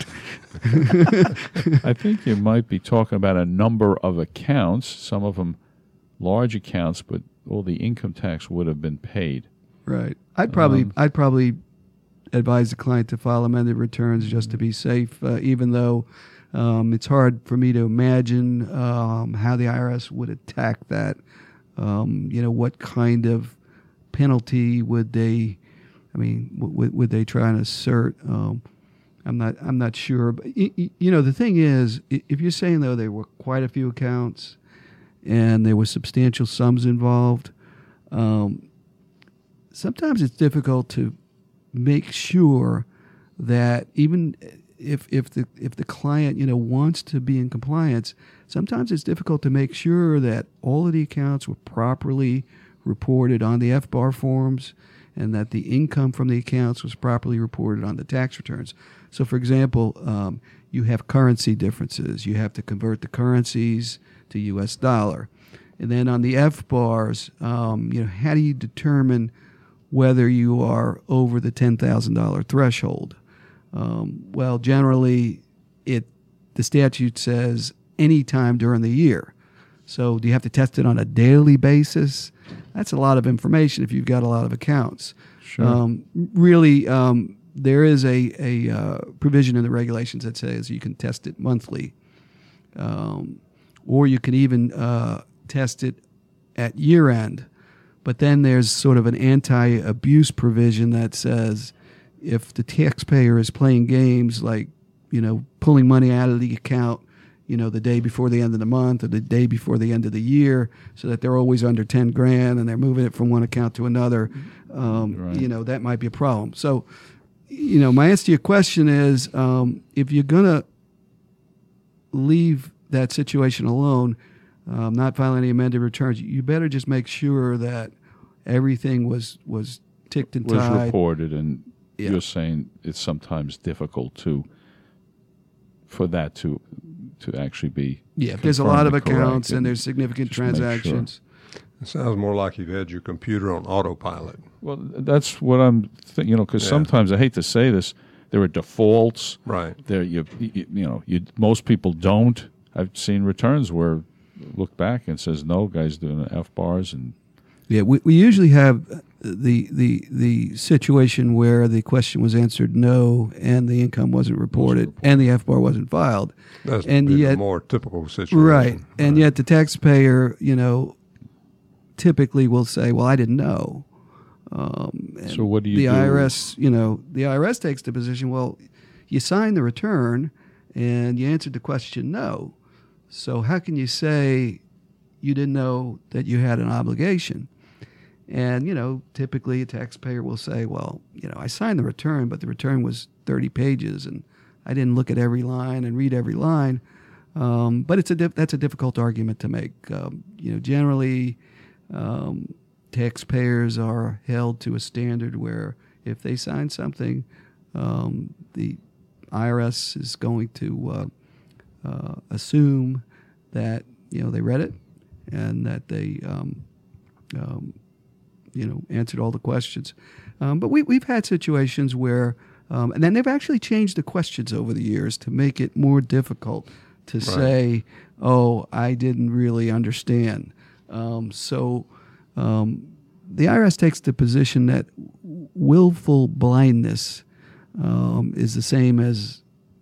I think you might be talking about a number of accounts, some of them large accounts, but all the income tax would have been paid. Right. I'd probably Um, I'd probably advise the client to file amended returns just to be safe, uh, even though um, it's hard for me to imagine um, how the I R S would attack that. Um, you know, what kind of penalty would they? I mean, w- would they try and assert? Um, I'm not. I'm not sure. But y- y- you know, the thing is, i- if you're saying though there were quite a few accounts, and there were substantial sums involved, um, sometimes it's difficult to make sure that even if if the if the client you know wants to be in compliance, sometimes it's difficult to make sure that all of the accounts were properly reported on the F B A R forms, and that the income from the accounts was properly reported on the tax returns. So, for example, um, you have currency differences. You have to convert the currencies to U S dollar. And then on the F B A Rs, um, you know, how do you determine whether you are over the ten thousand dollars threshold? Um, well, generally, it the statute says any time during the year. So do you have to test it on a daily basis? That's a lot of information if you've got a lot of accounts. Sure. Um, really, um, there is a, a uh, provision in the regulations that says you can test it monthly. Um, or you can even uh, test it at year end. But then there's sort of an anti-abuse provision that says if the taxpayer is playing games like, you know, pulling money out of the account, you know, the day before the end of the month or the day before the end of the year, so that they're always under ten grand and they're moving it from one account to another, um, Right. you know, that might be a problem. So, you know, my answer to your question is um, if you're going to leave that situation alone, um, not file any amended returns, you better just make sure that everything was, was ticked and Was tied. reported, and Yeah. you're saying it's sometimes difficult to for that to to actually be Yeah, if there's a lot of confirmed and accounts correct, and there's significant just make sure. transactions. It sounds more like you've had your computer on autopilot. Well, that's what I'm, th- you know, because Yeah. sometimes I hate to say this, there are defaults. Right. There, you, you, you know, you most people don't. I've seen returns where look back and says no, guys doing F bars and. Yeah, we we usually have the the the situation where the question was answered no, and the income wasn't reported, and the F bar wasn't filed. That's and a yet, more typical situation. Right, right. and yet the taxpayer, you know, typically will say, "Well, I didn't know." Um, and so what do you the do? I R S, you know, the I R S takes the position, well, you signed the return, and you answered the question no. So how can you say you didn't know that you had an obligation? And, you know, typically a taxpayer will say, well, you know, I signed the return, but the return was thirty pages, and I didn't look at every line and read every line. Um, but it's a dif- that's a difficult argument to make. Um, you know, generally, um, taxpayers are held to a standard where if they sign something, um, the I R S is going to uh, uh, assume that, you know, they read it and that they um, um, you know, answered all the questions. Um, but we, we've had situations where, um, and then they've actually changed the questions over the years to make it more difficult to right. say, oh, I didn't really understand. Um, so um, the I R S takes the position that willful blindness um, is the same as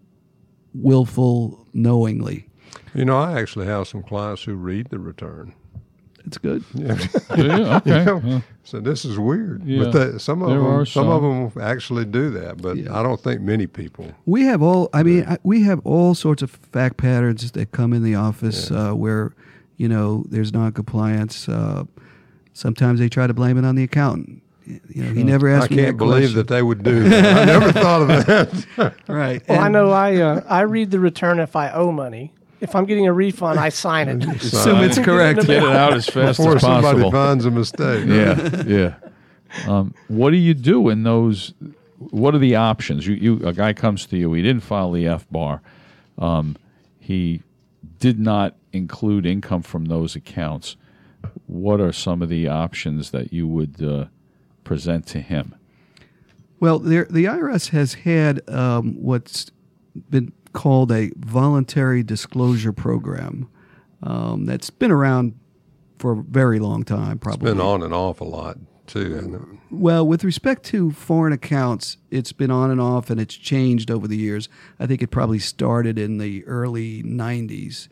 willful knowingly. You know, I actually have some clients who read the return. It's good. Yeah. yeah, okay. You know, yeah. So this is weird. Yeah. But the, some of There them, are some. some. of them actually do that. But Yeah. I don't think many people. We have all. I mean, I, we have all sorts of fact patterns that come in the office Yeah. uh, where, you know, there's non-compliance. Uh, sometimes they try to blame it on the accountant. You know, he never asked I me can't that believe question. that they would do that. I never thought of that. Right. Well, I And- know I uh, I read the return if I owe money. If I'm getting a refund, I sign it. Assume it's correct. Get it out as fast Before as somebody possible. finds a mistake. Yeah, yeah. Um, what do you do in those? What are the options? You, you, a guy comes to you. He didn't file the F bar. Um, he did not include income from those accounts. What are some of the options that you would uh, present to him? Well, there, the I R S has had um, what's been called a voluntary disclosure program um, that's been around for a very long time, probably. It's been on and off a lot, too, hasn't it? Well, with respect to foreign accounts, it's been on and off, and it's changed over the years. I think it probably started in the early nineties,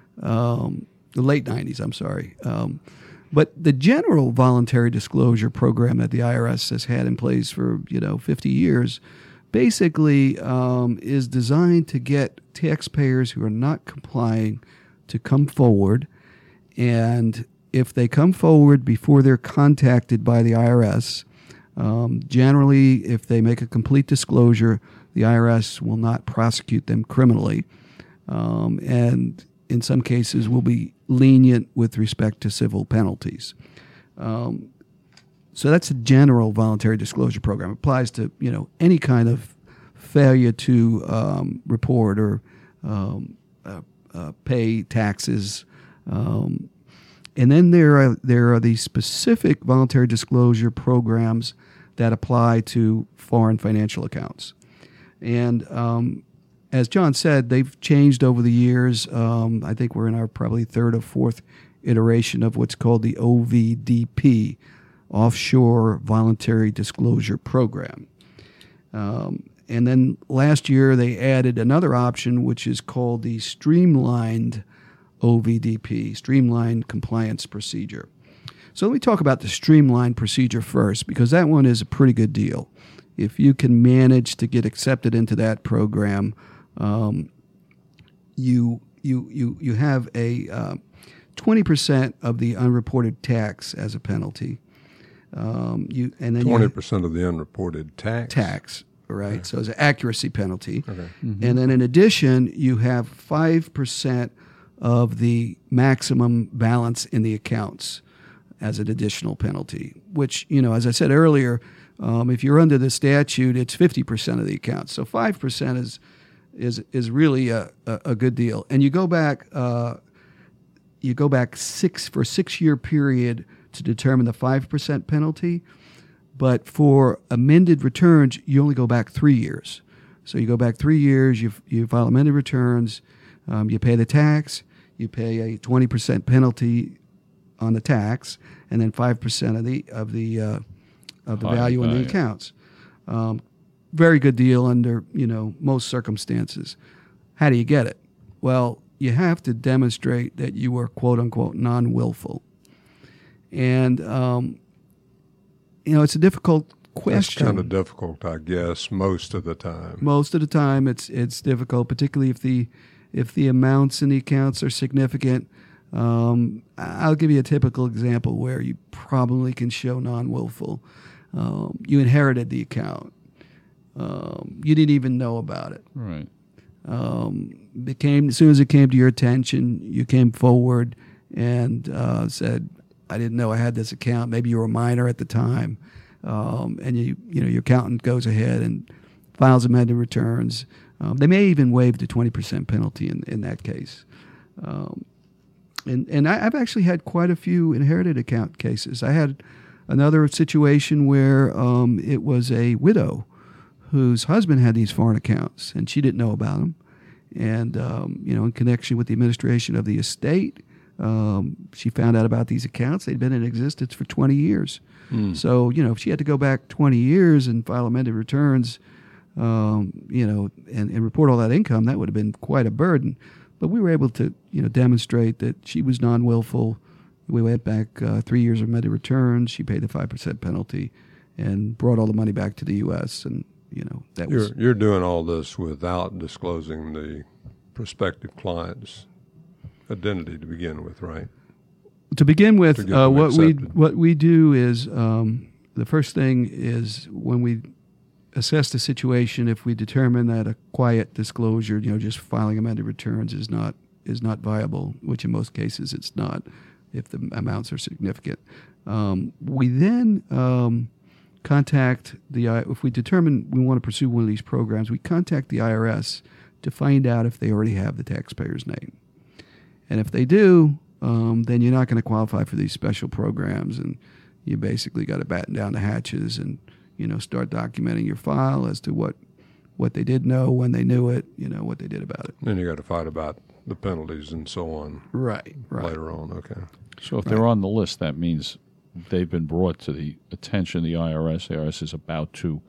um, the late nineties, I'm sorry. Um, but the general voluntary disclosure program that the I R S has had in place for, you know, fifty years basically um, is designed to get taxpayers who are not complying to come forward, and if they come forward before they're contacted by the I R S, um, generally if they make a complete disclosure, the I R S will not prosecute them criminally, um, and in some cases will be lenient with respect to civil penalties. Um, So that's a general voluntary disclosure program. It applies to, you know, any kind of failure to um, report or um, uh, uh, pay taxes. Um, and then there are there are these specific voluntary disclosure programs that apply to foreign financial accounts. And um, as John said, they've changed over the years. Um, I think we're in our probably third or fourth iteration of what's called the O V D P, Offshore Voluntary Disclosure Program. Um, and then last year they added another option, which is called the Streamlined O V D P, Streamlined Compliance Procedure. So let me talk about the Streamlined Procedure first, because that one is a pretty good deal. If you can manage to get accepted into that program, um, you you you you have a uh, twenty percent of the unreported tax as a penalty. Um, you and then twenty you percent of the unreported tax. tax, right? Okay. So it's an accuracy penalty. Okay. And then in addition, you have five percent of the maximum balance in the accounts as an additional penalty, which, you know, as I said earlier, um, if you're under the statute, it's fifty percent of the accounts. So five percent is is is really a, a, a good deal. And you go back, uh, you go back six for a six-year period to determine the five percent penalty, but for amended returns, you only go back three years. So you go back three years, you you file amended returns, um, you pay the tax, you pay a twenty percent penalty on the tax, and then five percent of the of the uh, of the High value in the value. accounts. Um, very good deal under you know most circumstances. How do you get it? Well, you have to demonstrate that you were quote unquote non-willful, and um, you know it's a difficult That's question. kind of difficult, I guess, most of the time. Most of the time, it's it's difficult, particularly if the if the amounts in the accounts are significant. Um, I'll give you a typical example where you probably can show non-willful. Um, you inherited the account. Um, you didn't even know about it. Right. Um, it came, as soon as it came to your attention, you came forward and uh, said, "I didn't know I had this account." Maybe you were a minor at the time, um, and you you know your accountant goes ahead and files amended returns. Um, they may even waive the twenty percent penalty in in that case. Um, And and I, I've actually had quite a few inherited account cases. I had another situation where um, it was a widow whose husband had these foreign accounts, and she didn't know about them. And um, you know, in connection with the administration of the estate, um, she found out about these accounts. They'd been in existence for twenty years. Mm. So you know, if she had to go back twenty years and file amended returns, um, you know, and, and report all that income, that would have been quite a burden. But we were able to, you know, demonstrate that she was non-willful. We went back uh, three years of amended returns. She paid the five percent penalty, and brought all the money back to the U S. And you know that You're was you're doing all this without disclosing the prospective client's identity to begin with, right? to begin to with. get Uh, them what we accepted. what we do is um, the first thing is when we assess the situation. If we determine that a quiet disclosure, you know, just filing amended returns is not is not viable, which in most cases it's not, if the amounts are significant, um, we then um, contact the. If we determine we want to pursue one of these programs, we contact the I R S to find out if they already have the taxpayer's name, and if they do, um, then you're not going to qualify for these special programs, and you basically got to batten down the hatches and, you know, start documenting your file as to what what they did know, when they knew it, you know, what they did about it. Then you got to fight about the penalties and so on Right, right. later on. Okay. So if they're on the list, that means they've been brought to the attention of the I R S. The I R S is about to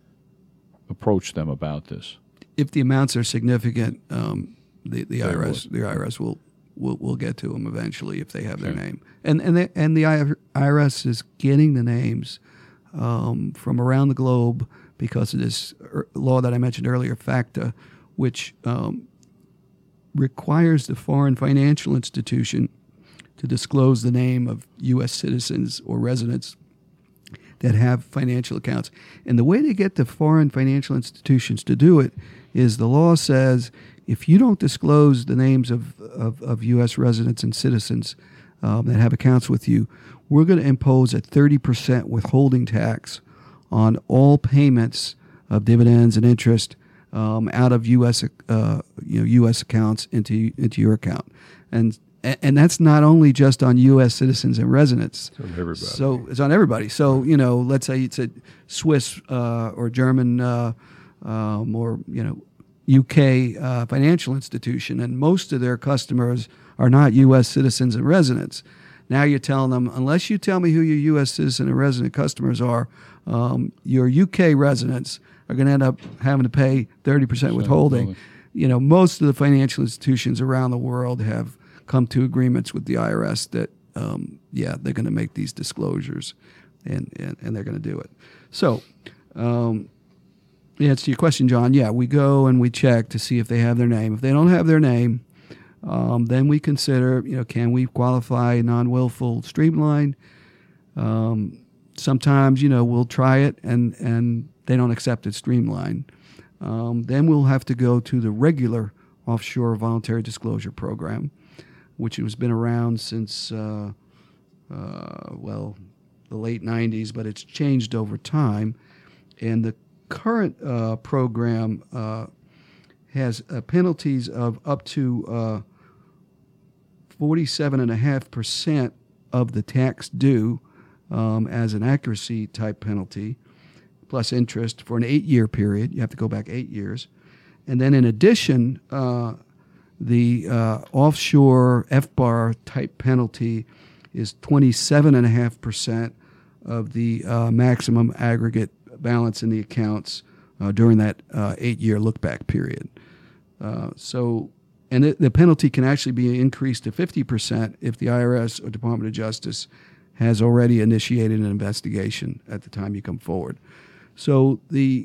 approach them about this. If the amounts are significant, um, the the They I R S would. the I R S will will will get to them eventually if they have their Okay. name. And and they, and the I R S is getting the names um, from around the globe because of this er, law that I mentioned earlier, FACTA, which um, requires the foreign financial institution to disclose the name of U S citizens or residents that have financial accounts. And the way they get the foreign financial institutions to do it is the law says if you don't disclose the names of, of, of U S residents and citizens um, that have accounts with you, we're going to impose a thirty percent withholding tax on all payments of dividends and interest um, out of U S uh, you know U S accounts into into your account, and and that's not only just on U S citizens and residents. So everybody. So it's on everybody. So you know, let's say it's a Swiss uh, or German uh, um, or you know U K uh, financial institution, and most of their customers are not U S citizens and residents. Now you're telling them, unless you tell me who your U S citizen and resident customers are, um, your U K residents are going to end up having to pay thirty percent withholding. withholding. You know, most of the financial institutions around the world have come to agreements with the I R S that, um, yeah, they're going to make these disclosures, and, and, and they're going to do it. So, um, the answer to your question, John, yeah, we go and we check to see if they have their name. If they don't have their name, um, then we consider, you know, can we qualify non-willful streamline? Um, sometimes, you know, we'll try it and, and they don't accept it streamline. Um, then we'll have to go to the regular offshore voluntary disclosure program, which has been around since, uh, uh, well, the late nineties, but it's changed over time. And the current uh, program uh, has uh, penalties of up to uh, forty-seven point five percent of the tax due um, as an accuracy type penalty, plus interest for an eight-year period. You have to go back eight years. And then in addition, uh, the uh, offshore F B A R type penalty is twenty-seven point five percent of the uh, maximum aggregate balance in the accounts uh, during that uh, eight-year look-back period. Uh, so, and it, the penalty can actually be increased to fifty percent if the I R S or Department of Justice has already initiated an investigation at the time you come forward. So the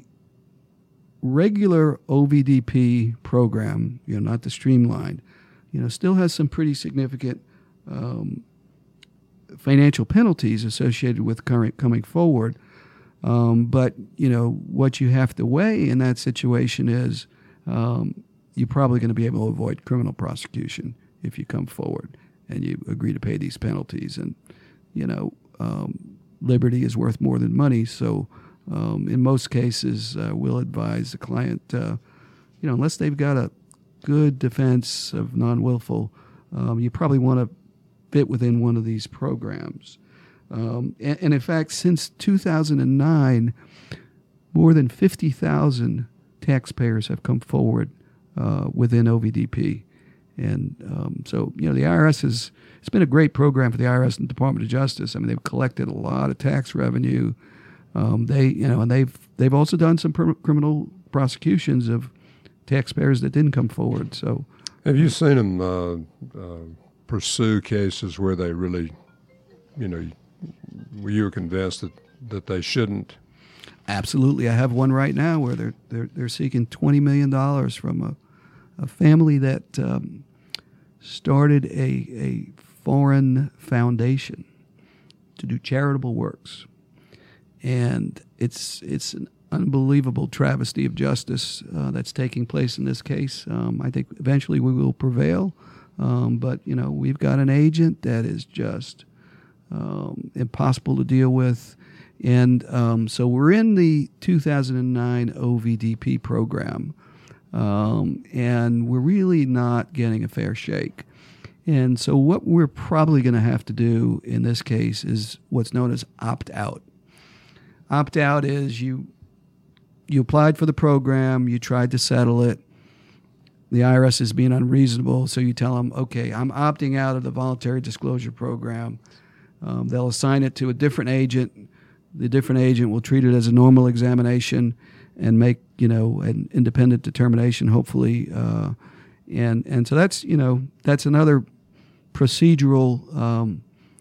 regular O V D P program, you know, not the streamlined, you know, still has some pretty significant um, financial penalties associated with current coming forward. Um, but, you know, what you have to weigh in that situation is um, you're probably going to be able to avoid criminal prosecution if you come forward and you agree to pay these penalties. And, you know, um, liberty is worth more than money. So um, in most cases, uh, we'll advise the client, uh, you know, unless they've got a good defense of non-willful, um, you probably want to fit within one of these programs. Um, and, and in fact, since two thousand nine, more than fifty thousand taxpayers have come forward uh, within O V D P. And um, so, you know, the I R S is, it's been a great program for the I R S and the Department of Justice. I mean, they've collected a lot of tax revenue. Um, they, you know, and they've they've also done some per- criminal prosecutions of taxpayers that didn't come forward. So, have you seen them uh, uh, pursue cases where they really, you know, were you convinced that, that they shouldn't? Absolutely. I have one right now where they're they're they're seeking twenty million dollars from a, a family that um, started a a foreign foundation to do charitable works, and it's it's an unbelievable travesty of justice uh, that's taking place in this case. Um, I think eventually we will prevail, um, but you know, we've got an agent that is just um, impossible to deal with. And um, so we're in the two thousand nine O V D P program, um, and we're really not getting a fair shake. And so what we're probably going to have to do in this case is what's known as opt-out. Opt-out is you you applied for the program, you tried to settle it, the I R S is being unreasonable, so you tell them, okay, I'm opting out of the voluntary disclosure program. Um, they'll assign it to a different agent. The different agent will treat it as a normal examination and make, you know, an independent determination, hopefully. Uh, and and so that's, you know, that's another procedural um,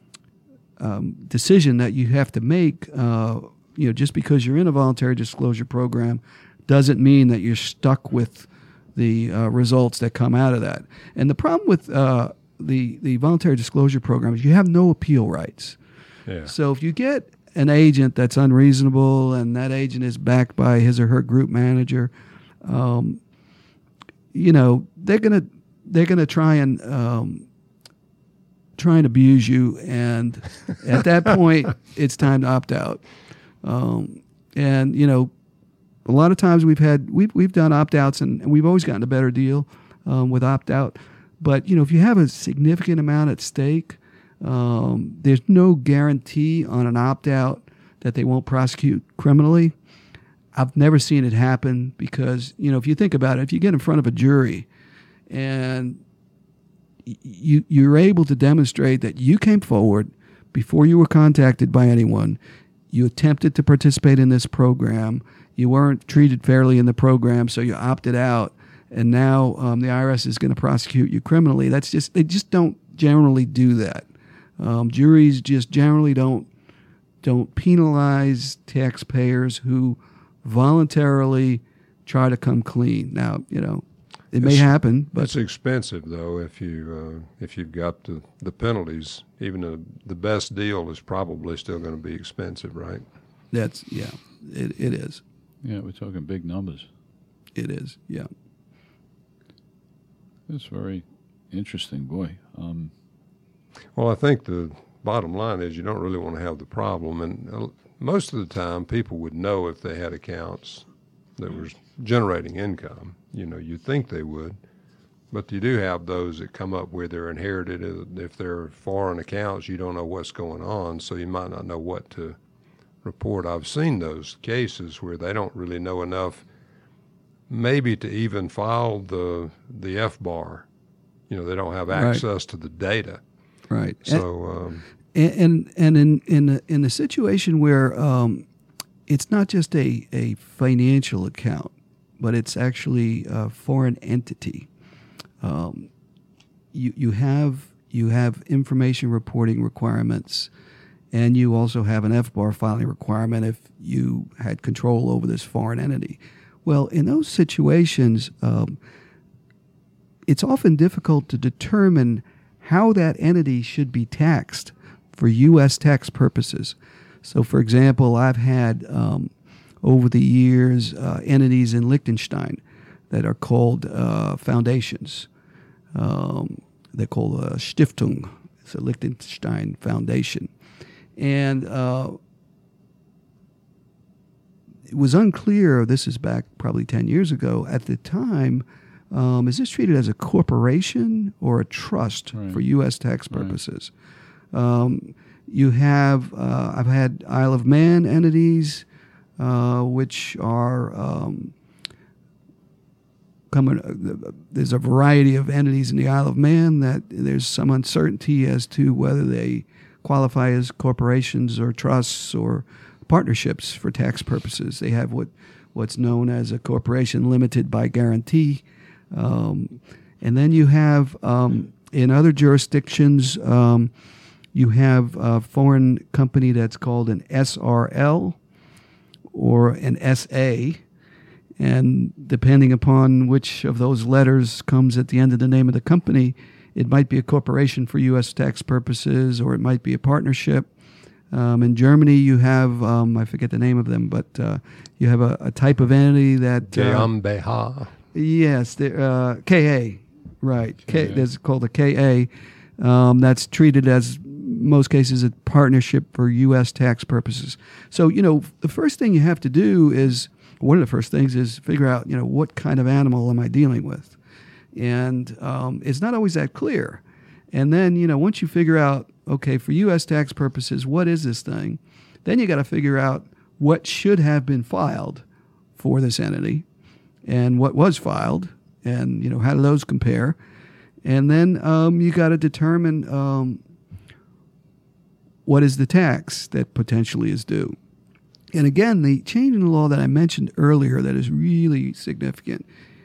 um, decision that you have to make. Uh, you know, just because you're in a voluntary disclosure program doesn't mean that you're stuck with the uh, results that come out of that. And the problem with uh, the the voluntary disclosure program is you have no appeal rights. Yeah. So if you get an agent that's unreasonable and that agent is backed by his or her group manager, um, you know, they're gonna they're gonna try and um, try and abuse you, and at that point, it's time to opt out. Um, and you know, a lot of times we've had we've we've done opt outs, and, and we've always gotten a better deal um, with opt out. But you know, if you have a significant amount at stake, Um, there's no guarantee on an opt-out that they won't prosecute criminally. I've never seen it happen because, you know, if you think about it, if you get in front of a jury and you, you're able to demonstrate that you came forward before you were contacted by anyone, you attempted to participate in this program, you weren't treated fairly in the program, so you opted out, and now um, the I R S is going to prosecute you criminally. That's just, they just don't generally do that. Um, juries just generally don't don't penalize taxpayers who voluntarily try to come clean. Now, you know, it may it's, happen, but it's expensive though. If you uh, if you've got the, the penalties, even a, the best deal is probably still going to be expensive, right? That's yeah, it it is. Yeah, we're talking big numbers. It is, yeah. That's very interesting, boy. Um, Well, I think the bottom line is you don't really want to have the problem. And uh, most of the time, people would know if they had accounts that were generating income. You know, you'd think they would. But you do have those that come up where they're inherited. If they're foreign accounts, you don't know what's going on, so you might not know what to report. I've seen those cases where they don't really know enough maybe to even file the the F B A R. You know, they don't have access right. to the data. Right. So, um, and, and and in in a, in a situation where um, it's not just a, a financial account, but it's actually a foreign entity. Um, you you have you have information reporting requirements, and you also have an F B A R filing requirement if you had control over this foreign entity. Well, in those situations, um, it's often difficult to determine how that entity should be taxed for U S tax purposes. So, for example, I've had um, over the years uh, entities in Liechtenstein that are called uh, foundations. Um, they're called a Stiftung. It's a Liechtenstein foundation. And uh, it was unclear, this is back probably ten years ago, at the time, um, is this treated as a corporation or a trust right. for U S tax purposes? Right. Um, you have, uh, I've had Isle of Man entities, uh, which are um, coming, uh, there's a variety of entities in the Isle of Man that there's some uncertainty as to whether they qualify as corporations or trusts or partnerships for tax purposes. They have what what's known as a corporation limited by guarantee. Um, and then you have, um, in other jurisdictions, um, you have a foreign company that's called an S R L or an S A. And depending upon which of those letters comes at the end of the name of the company, it might be a corporation for U S tax purposes, or it might be a partnership. Um, in Germany, you have, um, I forget the name of them, but uh, you have a, a type of entity that... GmbH. Uh, yes, uh, K A, right. K, there's called a K A. Um, that's treated as, most cases, a partnership for U S tax purposes. So, you know, the first thing you have to do is, one of the first things is figure out, you know, what kind of animal am I dealing with? And um, it's not always that clear. And then, you know, once you figure out, okay, for U S tax purposes, what is this thing? Then you got to figure out what should have been filed for this entity and what was filed, and, you know, how do those compare? And then um, you got to determine um, what is the tax that potentially is due. And again, the change in the law that I mentioned earlier that is really significant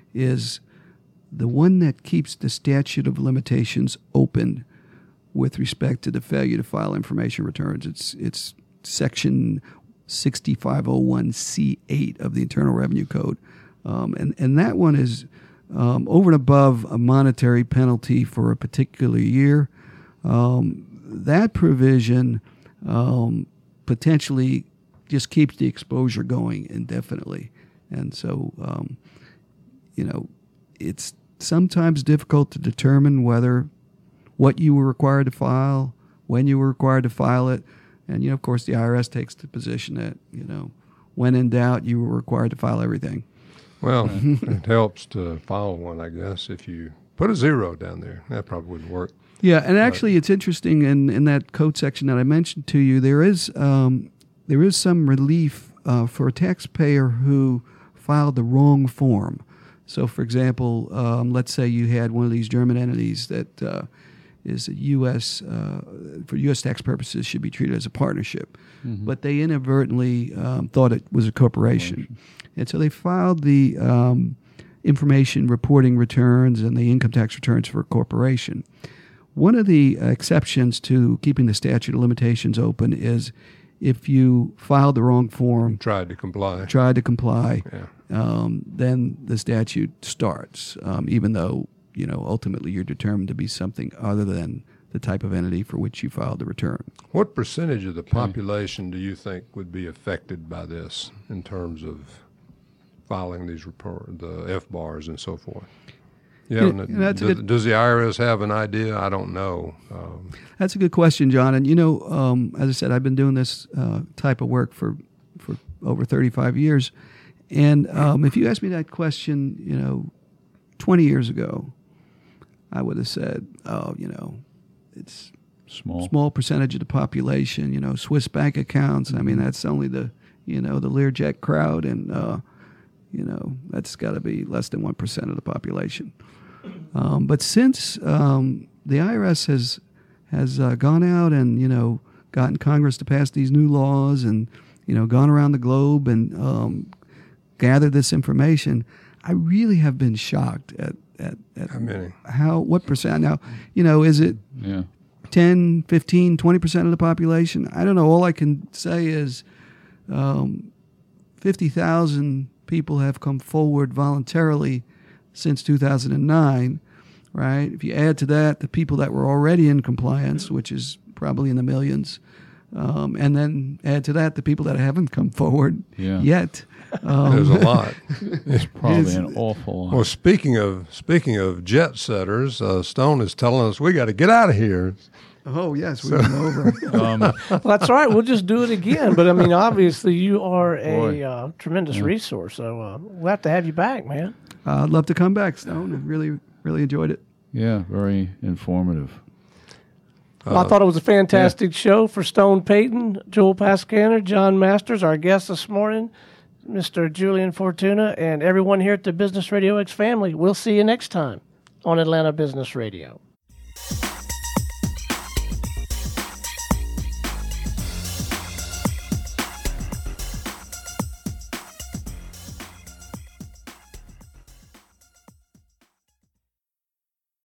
is the one that keeps the statute of limitations open with respect to the failure to file information returns. It's it's section sixty-five oh one C eight of the Internal Revenue Code. Um, and, and that one is um, over and above a monetary penalty for a particular year. Um, that provision um, potentially just keeps the exposure going indefinitely. And so, um, you know, it's sometimes difficult to determine whether what you were required to file, when you were required to file it. And, you know, of course, the I R S takes the position that, you know, when in doubt, you were required to file everything. Well, it helps to file one, I guess, if you put a zero down there. That probably wouldn't work. Yeah, and actually it's interesting in, in that code section that I mentioned to you, there is um, there is some relief uh, for a taxpayer who filed the wrong form. So, for example, um, let's say you had one of these German entities that uh, is a U S, uh, for U S tax purposes, should be treated as a partnership. Mm-hmm. But they inadvertently um, thought it was a corporation. corporation. And so they filed the um, information reporting returns and the income tax returns for a corporation. One of the exceptions to keeping the statute of limitations open is if you filed the wrong form, tried to comply, tried to comply, yeah. um, then the statute starts, um, even though, you know, ultimately you're determined to be something other than the type of entity for which you filed the return. What percentage of the population do you think would be affected by this in terms of filing these report, the F B A Rs and so forth? Yeah, yeah that's does, good, does the I R S have an idea? I don't know. Um, that's a good question, John. And, you know, um, as I said, I've been doing this uh, type of work for, for over thirty-five years. And um, if you asked me that question, you know, twenty years ago, I would have said, oh, you know, it's Small. small percentage of the population. You know, Swiss bank accounts. I mean, that's only the you know the Learjet crowd, and uh, you know that's got to be less than one percent of the population. Um, but since um, the I R S has has uh, gone out and you know gotten Congress to pass these new laws, and you know gone around the globe and um, gathered this information, I really have been shocked at at, at How many? how what percent now. You know, is it Yeah. ten, fifteen, twenty percent of the population? I don't know. All I can say is um, fifty thousand people have come forward voluntarily since two thousand nine, right? If you add to that the people that were already in compliance, which is probably in the millions, um, and then add to that the people that haven't come forward Yeah. yet. Um, There's a lot. Probably an awful lot. Well, speaking of speaking of jet setters, uh, Stone is telling us we got to get out of here. oh, yes, we went over. Um, Well, that's all right. We'll just do it again. But I mean, obviously, you are a Boy. uh, tremendous resource. So uh, we'll have to have you back, man. Uh, I'd love to come back, Stone. I really, really enjoyed it. yeah, very informative. Well, I thought it was a fantastic show for Stone Payton, Joel Pascaner, John Masters, our guest this morning, Mister Julian Fortuna, and everyone here at the Business Radio X family. We'll see you next time on Atlanta Business Radio.